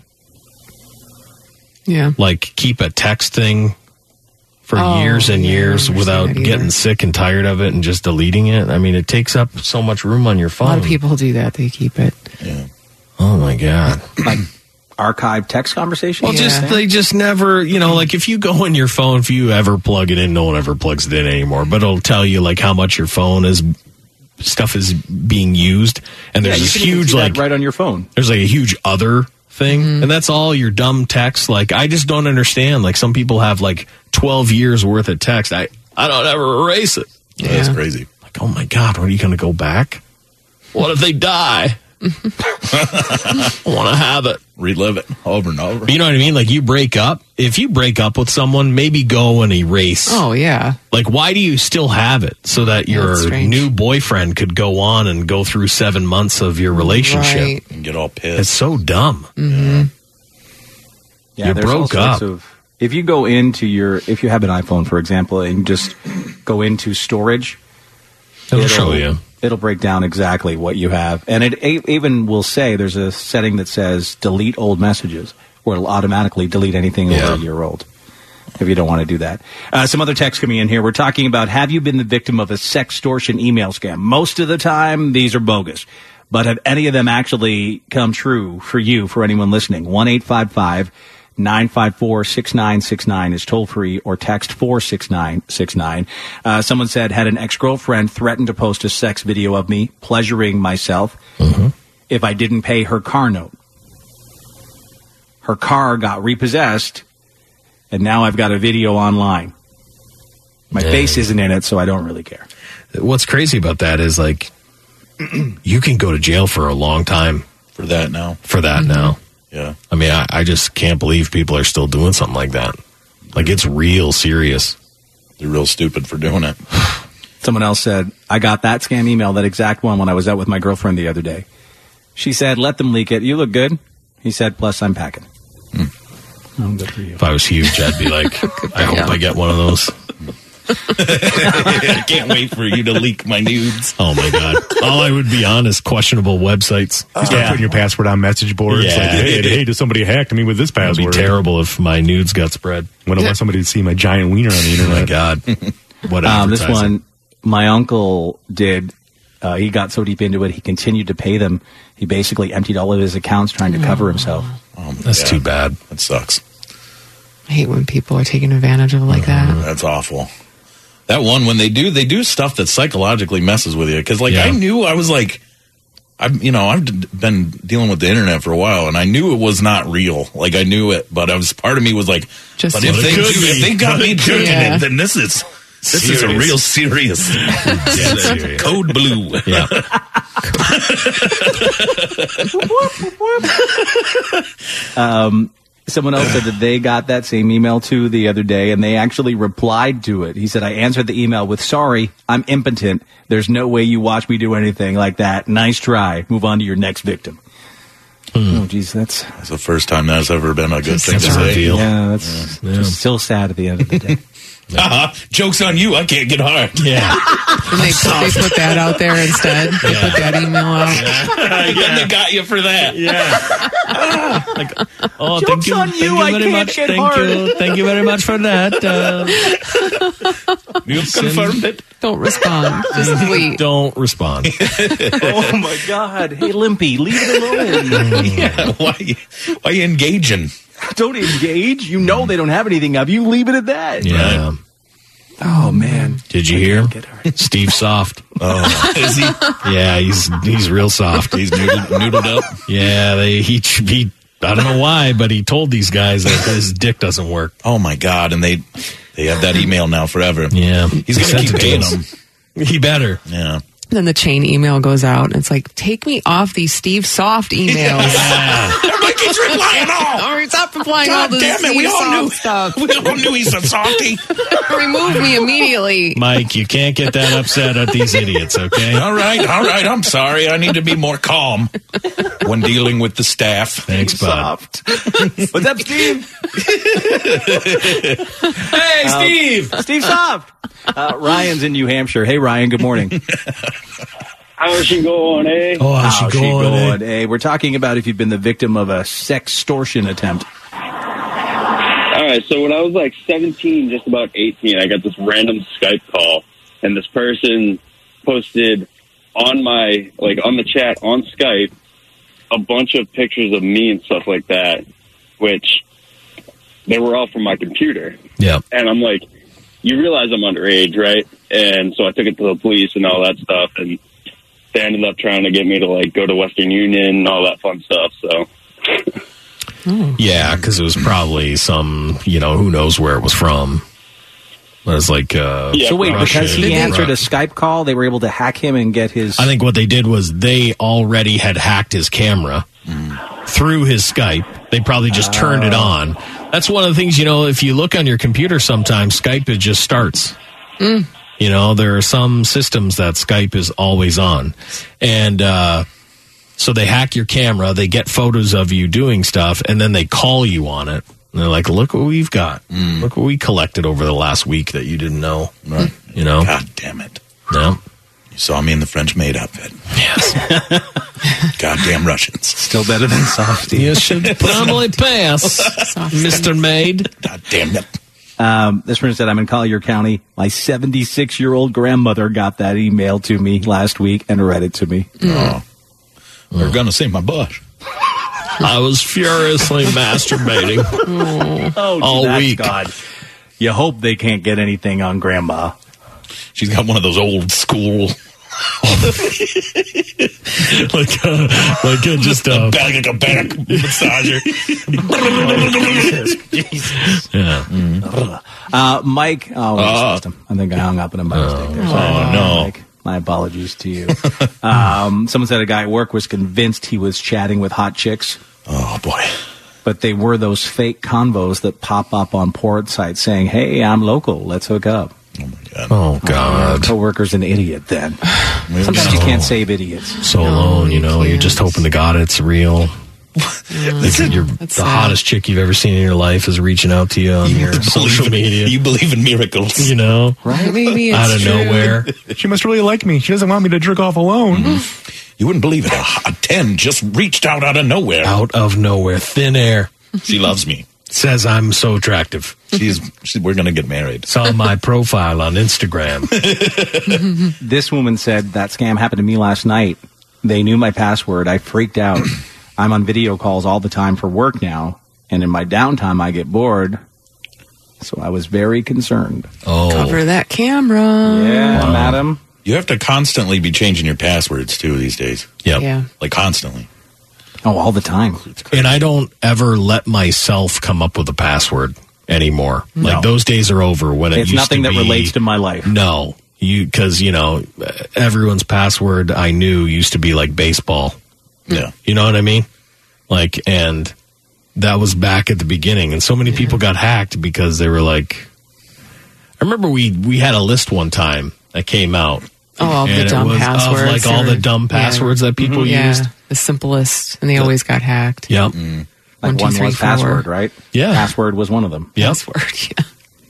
Yeah. Like keep a text thing for Oh, years and yeah, I years don't without understand that either. getting sick and tired of it and just deleting it. I mean, it takes up so much room on your A phone. lot of people do that. They keep it. Oh my God. Like archive text conversation. Well, just they just never, you know, like if you go in your phone, if you ever plug it in, no one ever plugs it in anymore. But it'll tell you like how much your phone is, stuff is being used, and Yeah, there's you this can even huge see that like right on your phone. There's like a huge other thing, and that's all your dumb text. Like I just don't understand. Like some people have like twelve years worth of text. I I don't ever erase it. Yeah. That's crazy. Like oh my God, what are you going to go back? What if they die? I want to have it. Relive it over and over. You know what I mean? Like you break up. If you break up with someone, maybe go and erase. Oh, yeah. Like why do you still have it so that Yeah, your that's strange. new boyfriend could go on and go through seven months of your relationship? Right. And get all pissed. It's so dumb. Mm-hmm. Yeah, You there's all broke sorts up. Of, if you go into your, if you have an iPhone, for example, and just go into storage, It'll show you. It'll break down exactly what you have, and it a- even will say there's a setting that says delete old messages, where it'll automatically delete anything Yeah. over a year old. If you don't want to do that. Uh, some other text coming in here. We're talking about, have you been the victim of a sextortion email scam? Most of the time, these are bogus. But have any of them actually come true for you, for anyone listening? one eight five five nine five four six nine six nine is toll free, or text four six nine six nine. Uh, someone said, had an ex-girlfriend threaten to post a sex video of me pleasuring myself if I didn't pay her car note. Her car got repossessed, and now I've got a video online. My Yeah. face isn't in it, so I don't really care. What's crazy about that is like you can go to jail for a long time for that now. For that now. Yeah. I mean, I, I just can't believe people are still doing something like that. Like it's real serious. They're real stupid for doing it. Someone else said, I got that scam email, that exact one, when I was out with my girlfriend the other day. She said, let them leak it. You look good. He said, plus I'm packing. Oh, good for you. If I was huge, I'd be like, I hope I get one of those. I can't wait for you to leak my nudes. Oh my God. All I would be on is questionable websites. You start putting your password on message boards. Yeah. Like, hey, hey, does somebody hacked me with this It would password? be terrible if my nudes got spread. When I want somebody to see my giant wiener on the Oh internet. my God. What Um, this advertising. one, my uncle did. Uh, he got so deep into it, he continued to pay them. He basically emptied all of his accounts trying to cover himself. Oh, That's too bad. That sucks. I hate when people are taking advantage of it like that. That's awful. That one, when they do, they do stuff that psychologically messes with you. Because, like, Yeah. I knew I was like, I've, you know, I've d- been dealing with the internet for a while, and I knew it was not real. Like, I knew it, but I was part of me was like, Just but if But it they, do, could be. if they got But me it could doing be. it, then this is this is a Serious. real serious. Dead serious. Code blue. Yeah. Um, someone else said that they got that same email too the other day, and they actually replied to it. He said, I answered the email with, sorry, I'm impotent. There's no way you watch me do anything like that. Nice try. Move on to your next victim. Oh, geez, that's... That's the first time that's ever been a good thing to That's a say. reveal. Yeah, that's Yeah. just still sad at the end of the day. Uh-huh. Joke's on you. I can't get hard. Yeah. And they, they put that out there instead. They Yeah. put that email out. Yeah. Then they got you for that. Yeah. like, oh, Joke's thank you, on thank you, you I very can't much. get Thank hard. you, thank you very much for that. Uh, You've confirmed it. Don't respond. Just wait. Don't respond. Oh my God! Hey, Limpy, leave it alone. Yeah. Why? Why are you engaging? Don't engage. You know they don't have anything of you. Leave it at that. Yeah. Oh man. Did you hear? Steve Soft. Oh, is he? Yeah, he's he's real soft. He's noodled, noodled up. Yeah, they he he. I don't know why, but he told these guys that his dick doesn't work. Oh my God! And they they have that email now forever. Yeah, He's They going to sent keep it to paying us. them. He better. Yeah. Then the chain email goes out, and it's like, take me off these Steve Soft emails. Everybody keeps replying all. Or stop replying all God this damn it! Steve We all Soft knew stuff. We all knew he's a softy. Remove me immediately. Mike, you can't get that upset at these idiots, okay? All right, all right. I'm sorry. I need to be more calm when dealing with the staff. Thanks, bud. What's up, Steve? Hey, Steve! Uh, Steve Soft. Uh, Ryan's in New Hampshire. Hey, Ryan. Good morning. How's she going, eh? Oh, how's she How's she going? eh? going? Hey, we're talking about if you've been the victim of a sextortion attempt. All right, so when I was like seventeen, just about eighteen, I got this random Skype call, and this person posted on my, like, on the chat on Skype, a bunch of pictures of me and stuff like that, which they were all from my computer. Yeah. And I'm like, you realize I'm underage, right? And so I took it to the police and all that stuff, and they ended up trying to get me to, like, go to Western Union and all that fun stuff, so... Yeah, because it was probably some, you know, who knows where it was from. It was like, uh, So wait, Russia, because he answered a Ru- Skype call, they were able to hack him and get his... I think what they did was they already had hacked his camera through his Skype. They probably just turned it on. That's one of the things, you know, if you look on your computer sometimes, Skype, it just starts. Mm. You know, there are some systems that Skype is always on. And uh, so they hack your camera, they get photos of you doing stuff, and then they call you on it. And they're like, look what we've got. Look what we collected over the last week that you didn't know. Right. You know? God damn it. No. You saw me in the French maid outfit. Yes. Goddamn Russians. Still better than Softy. You should probably pass, Mister Maid. God damn it. Um, this person said, I'm in Collier County. My seventy-six-year-old grandmother got that email to me last week and read it to me. Oh. They're going to see my bush. I was furiously masturbating Oh, all that's week. God. You hope they can't get anything on Grandma. She's got one of those old school... like a, like a, just a back, a back massager. Jesus. Yeah. Mm. Uh, Mike, oh, we just Uh. lost him. I think I hung up on him by mistake there. Oh, Sorry, no. Mike. My apologies to you. um, someone said a guy at work was convinced he was chatting with hot chicks. Oh, boy. But they were those fake convos that pop up on porn sites saying, hey, I'm local. Let's hook up. Oh, my God. Oh, God. Coworker's an idiot then. Sometimes you can't save idiots. So alone, you know, you're just hoping to God it's real. Like you're, the sad. hottest chick you've ever seen in your life is reaching out to you on your social believe in, media. You believe in miracles. You know, Right? Maybe it's out of true. nowhere. She must really like me. She doesn't want me to jerk off alone. You wouldn't believe it. A, a ten just reached out out of nowhere. Out of nowhere, thin air. She loves me. Says I'm so attractive. She's. She, we're going to get married. Saw my profile on Instagram. This woman said that scam happened to me last night. They knew my password. I freaked out. I'm on video calls all the time for work now, and in my downtime I get bored. So I was very concerned. Oh, Cover that camera. Yeah, Wow. madam. You have to constantly be changing your passwords, too, these days. yep. Yeah. Like, constantly. Oh, all the time. And I don't ever let myself come up with a password anymore. Like No. those days are over. When it It's used nothing to that be, relates to my life. No, you because you know everyone's password I knew used to be like baseball. Yeah. You know what I mean? Like, and that was back at the beginning, and so many people got hacked because they were like. I remember we we had a list one time that came out. Oh, all the and it dumb was passwords. Of like all or- the dumb yeah. passwords that people Yeah, used. the simplest, and they always got hacked. Yep. Like One, two, one three, was four. password, right? Yeah. Password was one of them. Yep. Password, yeah.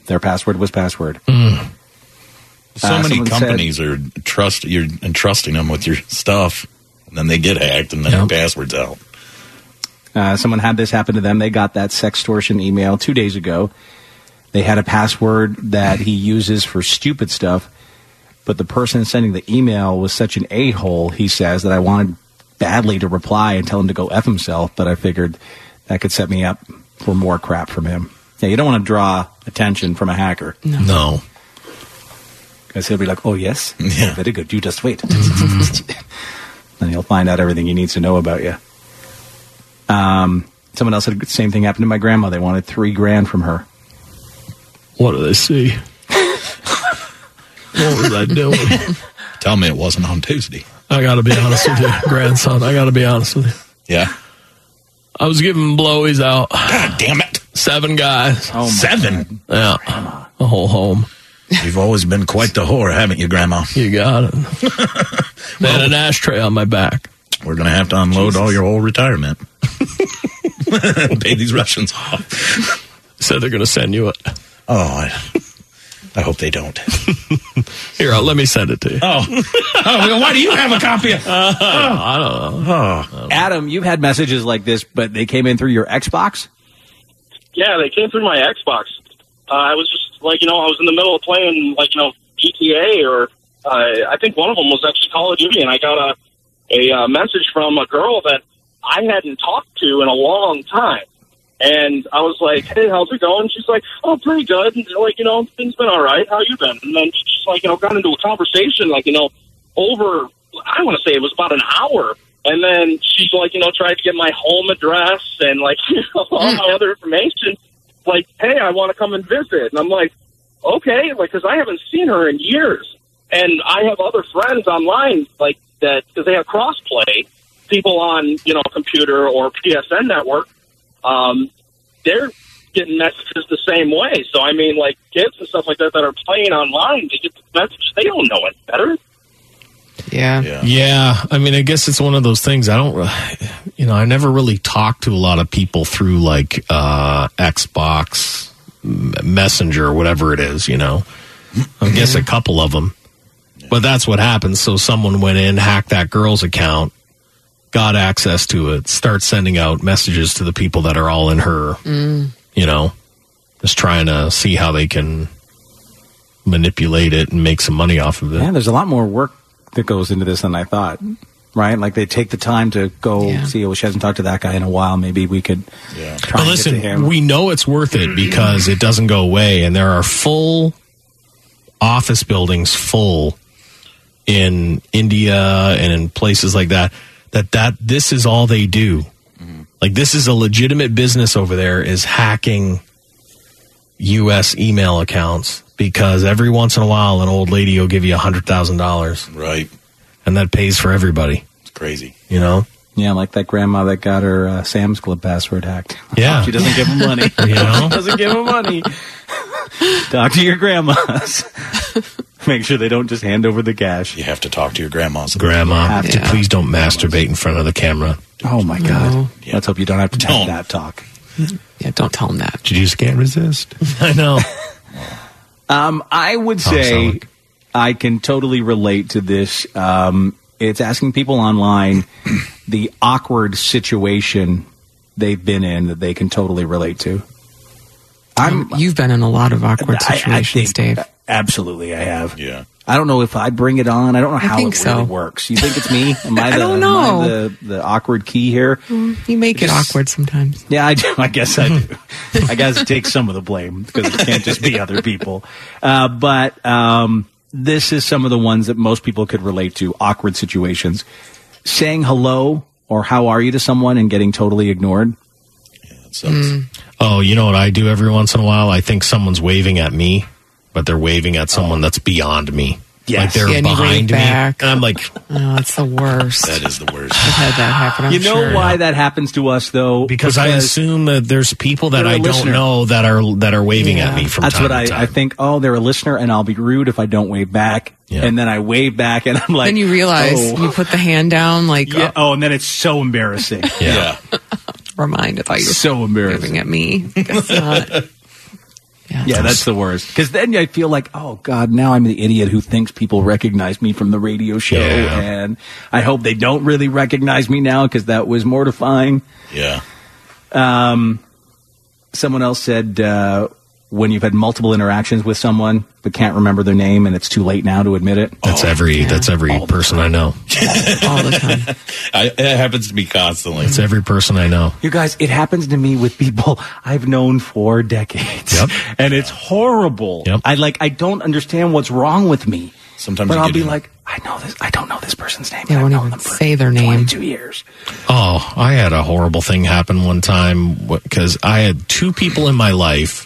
Their password was password. Mm. So Uh, many someone companies are trust you're entrusting them with your stuff, and then they get hacked, and then Yep. their password's out. Uh, someone had this happen to them. They got that sextortion email two days ago. They had a password that he uses for stupid stuff, but the person sending the email was such an a-hole, he says, that I wanted badly to reply and tell him to go F himself, but I figured that could set me up for more crap from him. Yeah, you don't want to draw attention from a hacker. No. no. Because he'll be like, oh, yes? Yeah. Very good. You just wait. Then he'll find out everything he needs to know about you. Um, someone else had the same thing happen to my grandma. They wanted three grand from her. What do they see? What was I doing? Tell me it wasn't on Tuesday. I got to be honest with you, grandson. I got to be honest with you. Yeah. I was giving blowies out. God damn it. Seven guys. Oh, Seven? Yeah. A whole home. You've always been quite the whore, haven't you, Grandma? You got it. They had an ashtray on my back. We're going to have to unload Jesus. all your old retirement. Pay these Russians off. Said they're going to send you it. Oh, I, I hope they don't. Here, let me send it to you. Oh. oh, why do you have a copy of uh, oh. I don't know. Oh. I don't know. Adam, you've had messages like this, but they came in through your Xbox? Yeah, they came through my Xbox. Uh, I was just, like, you know, I was in the middle of playing, like, you know, G T A, or uh, I think one of them was actually Call of Duty, and I got a, a uh, message from a girl that I hadn't talked to in a long time. And I was like, hey, how's it going? She's like, oh, pretty good. And, like, you know, things been all right. How you been? And then she just, like, you know, got into a conversation, like, you know, over, I want to say it was about an hour. And then she's like, you know, tried to get my home address and, like, you know, all my other information. Like, hey, I want to come and visit. And I'm like, okay, like, because I haven't seen her in years. And I have other friends online, like, that, because they have cross-play, people on, you know, computer or P S N network, um, they're getting messages the same way. So, I mean, like, kids and stuff like that that are playing online, they get the message, they don't know it better. Yeah. yeah. Yeah. I mean, I guess it's one of those things. I don't, you know, I never really talk to a lot of people through, like, uh, Xbox Messenger or whatever it is, you know. I guess a couple of them. But that's what happens. So someone went in, hacked that girl's account, got access to it, start sending out messages to the people that are all in her, mm. you know, just trying to see how they can manipulate it and make some money off of it. Yeah, there's a lot more work that goes into this than I thought, right? Like they take the time to go yeah. see, oh, she hasn't talked to that guy in a while. Maybe we could yeah. try but and listen, get to him. We know it's worth it because it doesn't go away, and there are full office buildings full in India and in places like that, that, that this is all they do. Mm-hmm. Like, this is a legitimate business over there, is hacking U S email accounts, because every once in a while an old lady will give you one hundred thousand dollars. Right. And that pays for everybody. It's crazy. You know? Yeah, like that grandma that got her uh, Sam's Club password hacked. Yeah. She doesn't give him money. You know? doesn't give him money. Talk to your grandmas. Make sure they don't just hand over the cash. You have to talk to your grandmas. Grandma, have to. Please don't masturbate in front of the camera. Oh, my God. No. Yeah. Let's hope you don't have to have that talk. Yeah, don't tell them that. You just can't resist. I know. um, I would say I can totally relate to this. Um, it's asking people online the awkward situation they've been in that they can totally relate to. I'm, You've been in a lot of awkward situations, I, I think, Dave. Absolutely, I have. Yeah. I don't know if I bring it on. I don't know how it really so. works. You think it's me? Am I the, I don't know. Am I the, the awkward key here? Mm, you make just, it awkward sometimes. Yeah, I do. I guess I do. I guess take some of the blame because it can't just be other people. Uh, but um, this is some of the ones that most people could relate to, awkward situations. Saying hello or how are you to someone and getting totally ignored. Yeah, that sucks. Mm. Oh, you know what I do every once in a while? I think someone's waving at me, but they're waving at someone oh. that's beyond me. Yes. Like they're yeah, behind me. Back. And I'm like, oh, that's the worst. That is the worst. I've had that happen. I'm you know sure. why that happens to us, though? Because, because I assume that there's people that I don't listener. know that are that are waving yeah. at me from that's time what to I, time. I think. Oh, they're a listener, and I'll be rude if I don't wave back. Yeah. And then I wave back, and I'm like, then you realize oh. you put the hand down, like, yeah. oh, and then it's so embarrassing. yeah. Remind, I thought you were so embarrassing waving at me. Guess not. Yeah, yeah, that's the worst. Because then I feel like, oh, God, now I'm the idiot who thinks people recognize me from the radio show. Yeah. And I hope they don't really recognize me now because that was mortifying. Yeah. Um, someone else said uh, when you've had multiple interactions with someone but can't remember their name and it's too late now to admit it. That's every that's every person I know. All the time. I, it happens to me constantly. It's every person I know. You guys, it happens to me with people I've known for decades. Yep. And it's horrible. Yep. I like I don't understand what's wrong with me. Sometimes but you I'll get be in- like, I know this I don't know this person's name. They but I've won't known even them for say their name. twenty-two years. Oh, I had a horrible thing happen one time because I had two people in my life,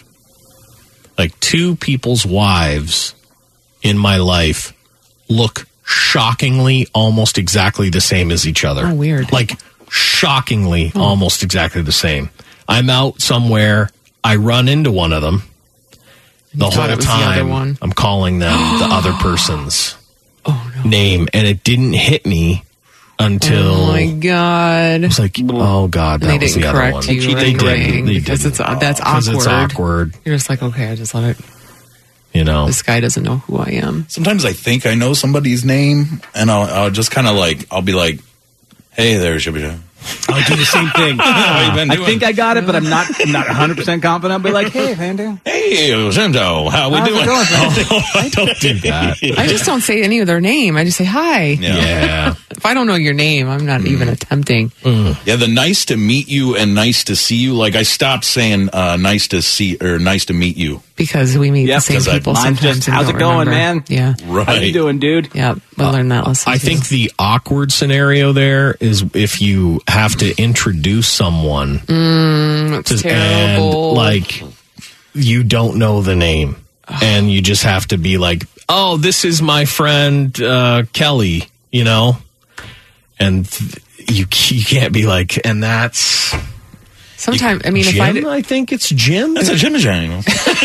like two people's wives in my life, look shockingly almost exactly the same as each other. Oh, weird. Like shockingly almost exactly the same. I'm out somewhere, I run into one of them. The You thought whole it was the other time one? I'm calling them the other person's name, and it didn't hit me until Oh my God. I was like, oh God, that And they was didn't the other correct one. you They or didn't. anything They because didn't. it's that's 'Cause awkward. it's awkward. You're just like, okay, I just let it. You know, This guy doesn't know who I am. Sometimes I think I know somebody's name, and I'll, I'll just kind of like, I'll be like, hey there, Shibita. I'll do the same thing. How you been I doing? think I got it, but I'm not I'm not one hundred percent confident. I'll be like, hey, Vandy. Hey, Zendo, how we How's it doing? going, I don't do that. I just don't say any of their name. I just say hi. Yeah. If I don't know your name, I'm not even attempting. Yeah, the nice to meet you and nice to see you. Like I stopped saying uh, nice to see or nice to meet you. Because we meet Yep, the same 'cause I- people Mine's sometimes. just, and how's don't it going, remember. man? Yeah. Right. How you doing, dude? Yeah. We'll learn that lesson. I too. think the awkward scenario there is if you have to introduce someone Mm, it's to- terrible. and like you don't know the name, and you just have to be like, "Oh, this is my friend uh, Kelly," you know, and th- you you can't be like, and that's. Sometimes, I mean, Jim, if I did, I think it's Jim. That's a Jimmy Jam.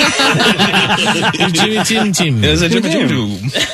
Jim, Jim, Jim. That's a Jimmy Jam.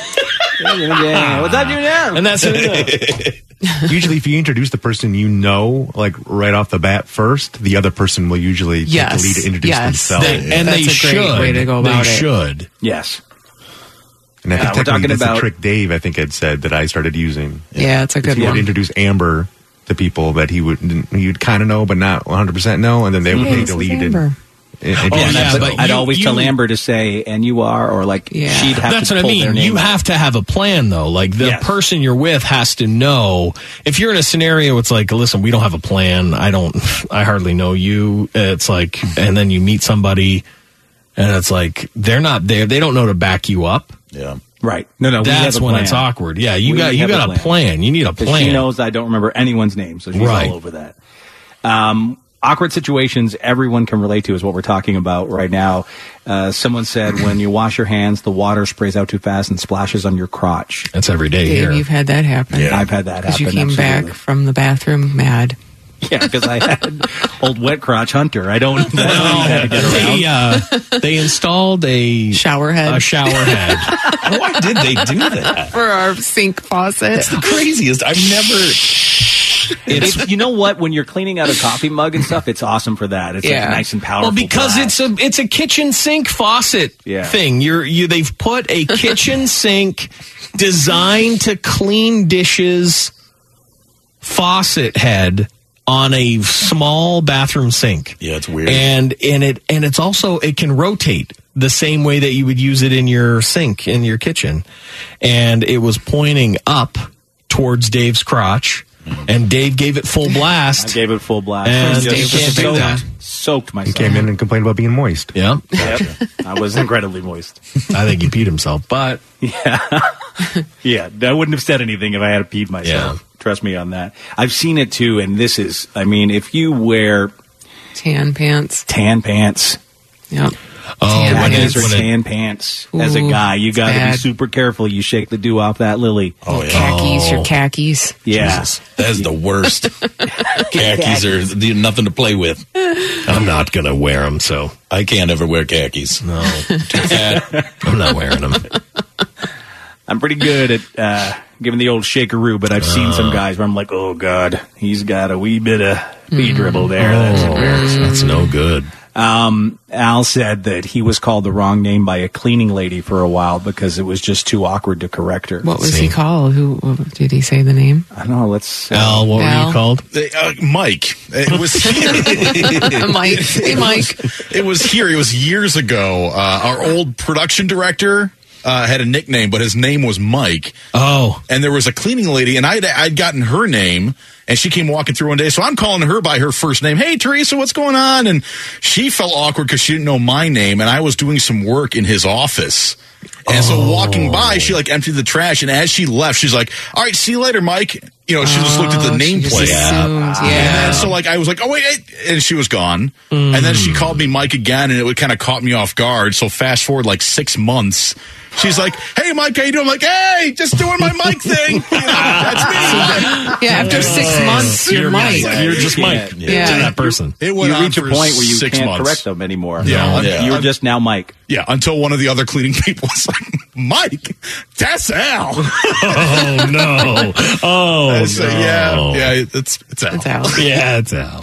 Yeah. What's up, you now? And that's it. Usually, if you introduce the person you know, like right off the bat first, the other person will usually Yes. take the lead to introduce Yes. themselves. They- and That's they a great should. way to go about they it. should. Yes. and I Yeah, think we're technically talking that's about- the trick Dave, I think, had said that I started using. yeah, it's a good He had one. introduced Amber to people that he would he would kind of know, but not one hundred percent know, and then they would Hey, take this the is lead. And, Amber. and, and Oh, do And yeah, I'd, but I'd you- always tell you- Amber to say, and you are, or like, Yeah. she'd have That's to what I pull their mean. name You out. have to have a plan, though. Like the Yes. person you're with has to know. If you're in a scenario, it's like, listen, we don't have a plan. I don't. I hardly know you. It's like, and then you meet somebody, and it's like they're not there. They don't know to back you up. Yeah. Right. No, no. we That's have a when plan. it's awkward. Yeah, you We got you have got a plan. You need a 'Cause plan. She knows I don't remember anyone's name, so she's Right. all over that. Um, awkward situations everyone can relate to is what we're talking about right now. Uh, someone said when you wash your hands, the water sprays out too fast and splashes on your crotch. That's every day Dave, here. you've had that happen. Yeah. I've had that Because you happen, came absolutely. back from the bathroom mad. Yeah, because I had old wet crotch Hunter. I don't. I had to get around. They, uh, they installed a Shower head. A shower head. Why did they do that? For our sink faucet. It's the craziest. I've never. It's, you know what? When you're cleaning out a coffee mug and stuff, it's awesome for that. It's Yeah. like nice and powerful. Well, because blast. it's a it's a kitchen sink faucet Yeah. thing. You're you they've put a kitchen sink designed to clean dishes faucet head on a small bathroom sink. Yeah, it's weird. And and it and it's also it can rotate the same way that you would use it in your sink in your kitchen. And it was pointing up towards Dave's crotch. And Dave gave it full blast. I gave it full blast. And Just Dave can't do soaked, that. soaked he myself. came in and complained about being moist. Yeah. Yep. I was incredibly moist. I think he peed himself, but Yeah, I wouldn't have said anything if I had peed myself. Yeah. Trust me on that. I've seen it too, and this is, I mean, if you wear Tan pants. tan pants, Yep. oh, Tan when khakis it, or when it, tan pants, as a Ooh, guy, you it's got to be bad. super careful. You shake the dew off that lily. Oh yeah. Khakis, your Oh. khakis. Yeah. Jesus, that's the worst. Khakis are they're nothing to play with. I'm not gonna wear them, so I can't ever wear khakis. no, Too fat. I'm not wearing them. I'm pretty good at uh, giving the old shakeroo, but I've seen some guys where I'm like, oh, God, he's got a wee bit of pee dribble there. That's Oh, that's no good. Um, Al said that he was called the wrong name by a cleaning lady for a while because it was just too awkward to correct her. What was he called? Who what, did he say the name? I don't know. Let's. Uh, Al, what Al? were you called? Uh, Mike. It was here. Mike. Hey, Mike. It was, it was here. It was years ago. Uh, our old production director uh, had a nickname, but his name was Mike. Oh. And there was a cleaning lady, and I'd, I'd gotten her name. And she came walking through one day, so I'm calling her by her first name. Hey, Teresa, what's going on? And she felt awkward because she didn't know my name, and I was doing some work in his office. And so walking by, she like emptied the trash, and as she left, she's like, all right, see you later, Mike. You know, she just looked at the nameplate. Yeah. And then, so like, I was like, oh, wait, wait. And she was gone. Mm. And then she called me Mike again, and it would kind of caught me off guard. So fast forward like six months. She's like, hey, Mike, how you doing? I'm like, hey, just doing my Mike thing. You know, that's me. Yeah, after six months, you're Mike. You're just Mike. Yeah. To that person. It went you on reach a for point where you six can't months. correct them anymore. Yeah, yeah. You're just now Mike. Yeah, until one of the other cleaning people was like, Mike, that's Al. Oh, no. Oh, I said, no. yeah, yeah, it's, it's Al. It's Al. Yeah, it's Al.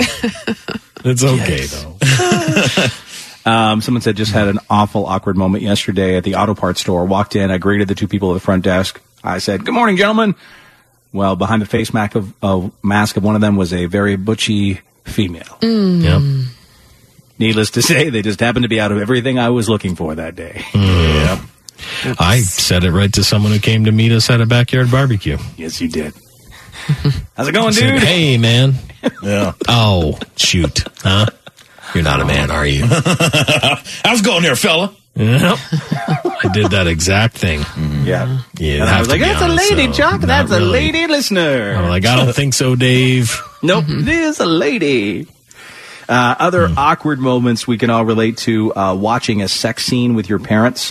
It's okay, though. Um, someone said just had an awful awkward moment yesterday at the auto parts store. Walked in, I greeted the two people at the front desk. I said, "Good morning, gentlemen." Well, behind the face mask of, of mask of one of them was a very butchy female. Mm. Yep. Needless to say, they just happened to be out of everything I was looking for that day. Mm. Yep. I said it right to someone who came to meet us at a backyard barbecue. Yes, you did. How's it going, I said, dude? hey, man. Yeah. Oh, shoot. Huh? You're not a man, are you? How's it going there, fella? Yep. I did that exact thing. Yeah. Yeah. And I was like, that's a lady, Chuck. That's a really. lady listener. I'm like, I don't think so, Dave. Nope, it is a lady. Uh, other Hmm. awkward moments we can all relate to uh, watching a sex scene with your parents.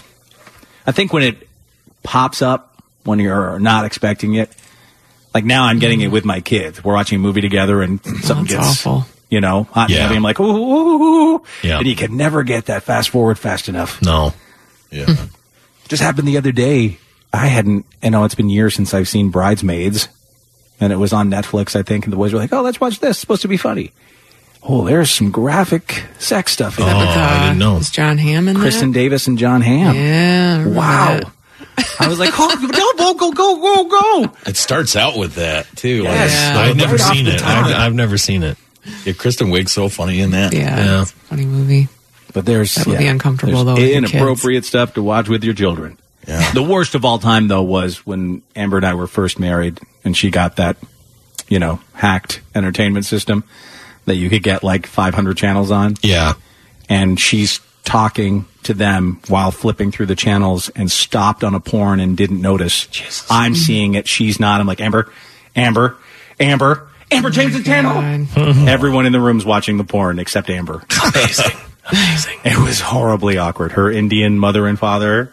I think when it pops up when you're not expecting it, like now I'm getting it with my kids. We're watching a movie together and something That's gets, awful. you know, hot and Yeah. heavy. I'm like, ooh, ooh, ooh, ooh. Yeah. And you can never get that fast forward fast enough. No. Yeah. Just happened the other day. I hadn't, you know, it's been years since I've seen Bridesmaids. And it was on Netflix, I think. And the boys were like, oh, let's watch this. It's supposed to be funny. Oh, there's some graphic sex stuff in Oh, it. I didn't know. Is John Hamm in Kristen that? Davis and John Hamm. Yeah. I remember Wow. that. I was like, oh, go, go, go, go, go. It starts out with that too. Yes. Yeah. I've never Right off seen the it. top. I've, I've never seen it. Yeah, Kristen Wiig's so funny in that. Yeah. Yeah. It's a funny movie. But there's That would yeah, be uncomfortable, there's though, with your inappropriate stuff to watch with your children. Yeah. The worst of all time, though, was when Amber and I were first married, and she got that, you know, hacked entertainment system that you could get like five hundred channels on. Yeah. And she's talking to them while flipping through the channels and stopped on a porn and didn't notice. I'm seeing it. She's not. I'm like, Amber, Amber, Amber, Amber, change the channel. Everyone in the room's watching the porn except Amber. Amazing. Amazing. It was horribly awkward. Her Indian mother and father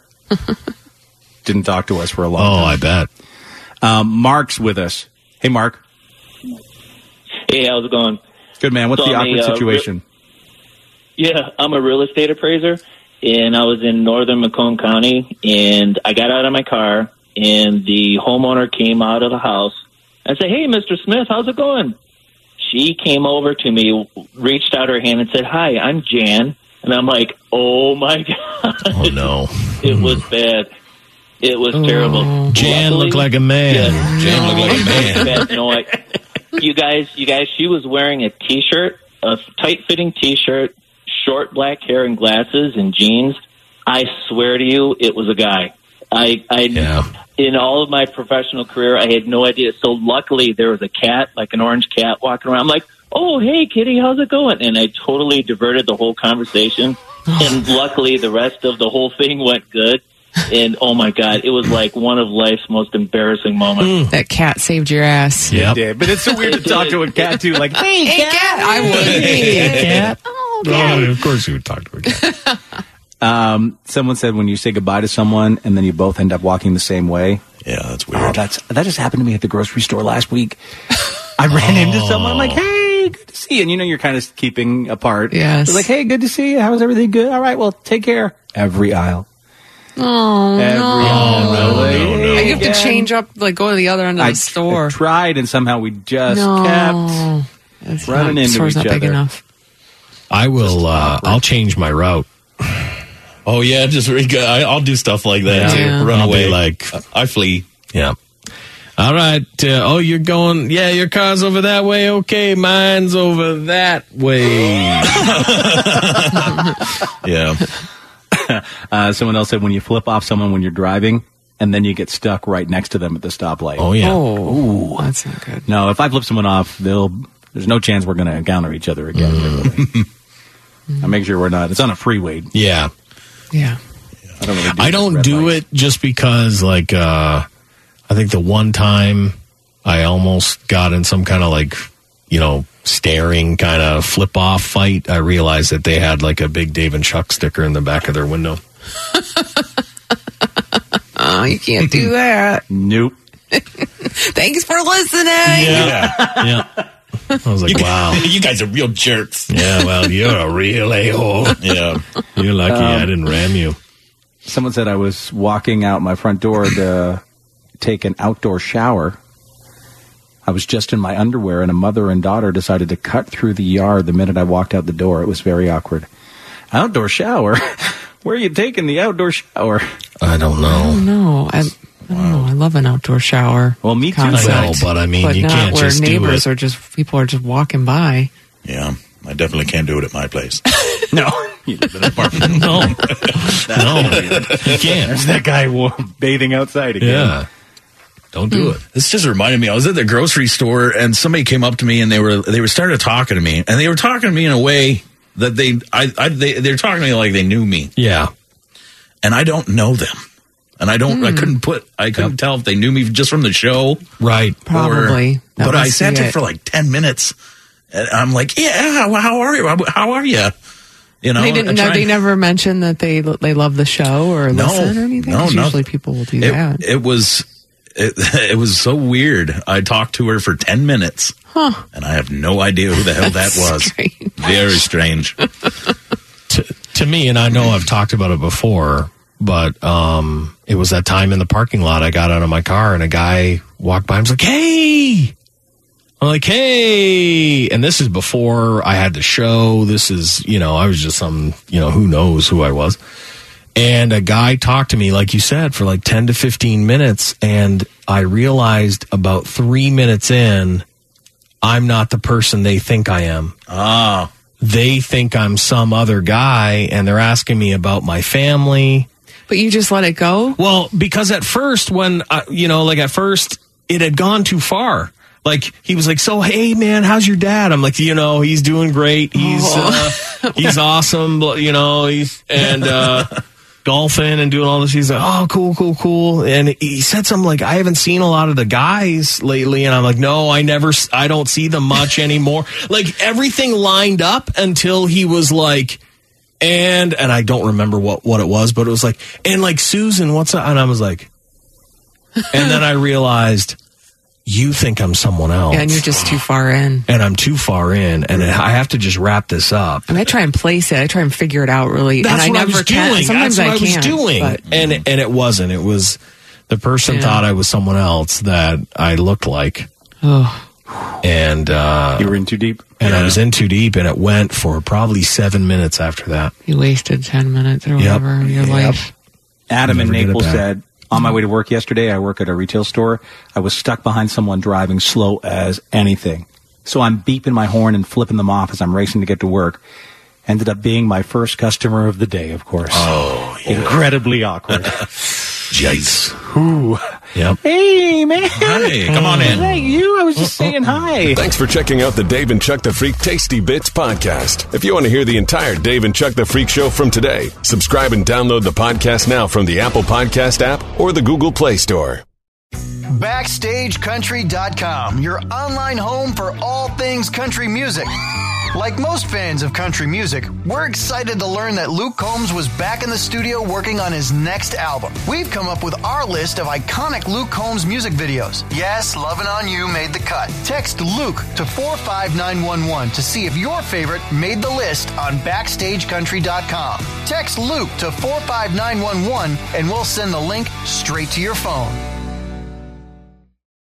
didn't talk to us for a long Oh, time. I bet. Um, Mark's with us. Hey, Mark. Hey, how's it going? Good, man. What's So the I'm a, awkward uh, situation? Yeah, I'm a real estate appraiser, and I was in northern Macomb County, and I got out of my car, and the homeowner came out of the house. I said, hey, Mister Smith, how's it going? She came over to me, reached out her hand, and said, hi, I'm Jan. And I'm like, oh, my God. Oh, no. It was bad. It was terrible. Jan Luckily- looked like a man. Yeah. Jan looked like a man. Bad. No, I, you guys, you guys, she was wearing a T-shirt, a tight-fitting T-shirt, short black hair and glasses and jeans. I swear to you, it was a guy. I, I, Yeah. in all of my professional career, I had no idea. So luckily, there was a cat, like an orange cat, walking around. I'm like, oh, hey, kitty, how's it going? And I totally diverted the whole conversation. And luckily, the rest of the whole thing went good. And oh my God, it was like one of life's most embarrassing moments. That cat saved your ass. It did. But it's so weird to talk to a cat, too. Like, hey, Hey, cat. I would. Hey, cat. Oh, Oh, of course you would talk to a cat. Um, someone said when you say goodbye to someone and then you both end up walking the same way. Yeah, that's weird. Oh, that's that just happened to me at the grocery store last week. I ran into someone. I'm like, hey, good to see you. And you know, you're kind of keeping apart. Yes. They're like, hey, good to see you. How's everything? Good. All right. Well, take care. Every aisle. Oh, Every no. aisle. Like, hey, You have to again. change up, like go to the other end of I, the store. I tried, and somehow we just no. kept It's running not, into store's each not big other. enough. I will. Uh, I'll change my route. Oh yeah, just I, I'll do stuff like that. Yeah. Too. Run I'll away. be like, I flee. Yeah. All right. Uh, oh, you're going. Yeah, your car's over that way. Okay, mine's over that way. Yeah. Uh, someone else said when you flip off someone when you're driving, and then you get stuck right next to them at the stoplight. Oh yeah. Oh, that's not good. No, if I flip someone off, they'll. There's no chance we're going to encounter each other again. Mm. I make sure we're not. It's on a freeway. Yeah. Yeah. I don't, really do, I don't do it just because, like, uh, I think the one time I almost got in some kind of, like, you know, staring kind of flip off fight, I realized that they had, like, a big Dave and Chuck sticker in the back of their window. Oh, you can't do that. Nope. Thanks for listening. Yeah. Yeah. I was like, you, wow. You guys are real jerks. Yeah, well, you're a real a-hole. Yeah. You're lucky Um, I didn't ram you. Someone said I was walking out my front door to take an outdoor shower. I was just in my underwear, and a mother and daughter decided to cut through the yard the minute I walked out the door. It was very awkward. Outdoor shower? Where are you taking the outdoor shower? I don't I know. don't know. I, I don't know. I love an outdoor shower. Well, me too. concept, I know, but I mean, but you not can't where just do neighbors it. are just people are just walking by. Yeah, I definitely can't do it at my place. No. You live in an apartment. No. No. You can't. There's that guy wa- bathing outside again. Yeah. Don't do it. This just reminded me. I was at the grocery store and somebody came up to me and they were they were started talking to me and they were talking to me in a way that they I, I they they're talking to me like they knew me. Yeah. And I don't know them. And I don't. Mm. I couldn't put. I couldn't tell if they knew me just from the show, right? Probably. Or, That but I must sat be there it. for like ten minutes, and I'm like, "Yeah, well, how are you? How are you?" You know, they didn't. I'm No, trying- they never mentioned that they they love the show or No, listen or anything. no, 'Cause no. Usually people will do It, that. it was. It, it was so weird. I talked to her for ten minutes, Huh. and I have no idea who the hell that That's was. strange. Very strange. to, to me, and I know I've talked about it before, but um, it was that time in the parking lot. I got out of my car and a guy walked by. I was like, "Hey!" I'm like, "Hey!" And this is before I had the show. This is, you know, I was just some, you know, who knows who I was. And a guy talked to me, like you said, for like ten to fifteen minutes. And I realized about three minutes in, I'm not the person they think I am. Ah. They think I'm some other guy, and they're asking me about my family. But you just let it go? Well, because at first, when, I, you know, like at first, it had gone too far. Like, he was like, "So, hey, man, how's your dad?" I'm like, you know, he's doing great. He's, Oh. uh, he's awesome. but, You know, he's, and, uh, golfing and doing all this. He's like, "Oh, cool, cool, cool." And he said something like, "I haven't seen a lot of the guys lately." And I'm like, "No, I never, I don't see them much anymore." Like, everything lined up until he was like, and, and I don't remember what, what it was, but it was like, and like, "Susan, what's up?" And I was like, and then I realized, you think I'm someone else. Yeah, and you're just too far in. And I'm too far in, and I have to just wrap this up. And I try and place it. I try and figure it out really. That's and I what never I was can. doing. Sometimes That's what I, I was can't, doing. but- And and it wasn't. It was the person Yeah. thought I was someone else that I looked like. Oh. And uh, you were in too deep. And I Yeah. was in too deep, and it went for probably seven minutes after that. You wasted ten minutes or Yep. whatever of your Yep. life. Adam in Never get it Naples back. said, "On my way to work yesterday, I work at a retail store. I was stuck behind someone driving slow as anything. So I'm beeping my horn and flipping them off as I'm racing to get to work. Ended up being my first customer of the day, of course. Oh, yeah. Incredibly awkward. Yikes. Ooh. Yep. Hey, man. Hey, come on in. Hey, you. I was just saying hi. Thanks for checking out the Dave and Chuck the Freak Tasty Bits podcast. If you want to hear the entire Dave and Chuck the Freak show from today, subscribe and download the podcast now from the Apple Podcast app or the Google Play Store. Backstage Country dot com, your online home for all things country music. Like most fans of country music, we're excited to learn that Luke Combs was back in the studio working on his next album. We've come up with our list of iconic Luke Combs music videos. Yes, Lovin' On You made the cut. Text Luke to four five nine one one to see if your favorite made the list on Backstage Country dot com. Text Luke to four five nine one one and we'll send the link straight to your phone.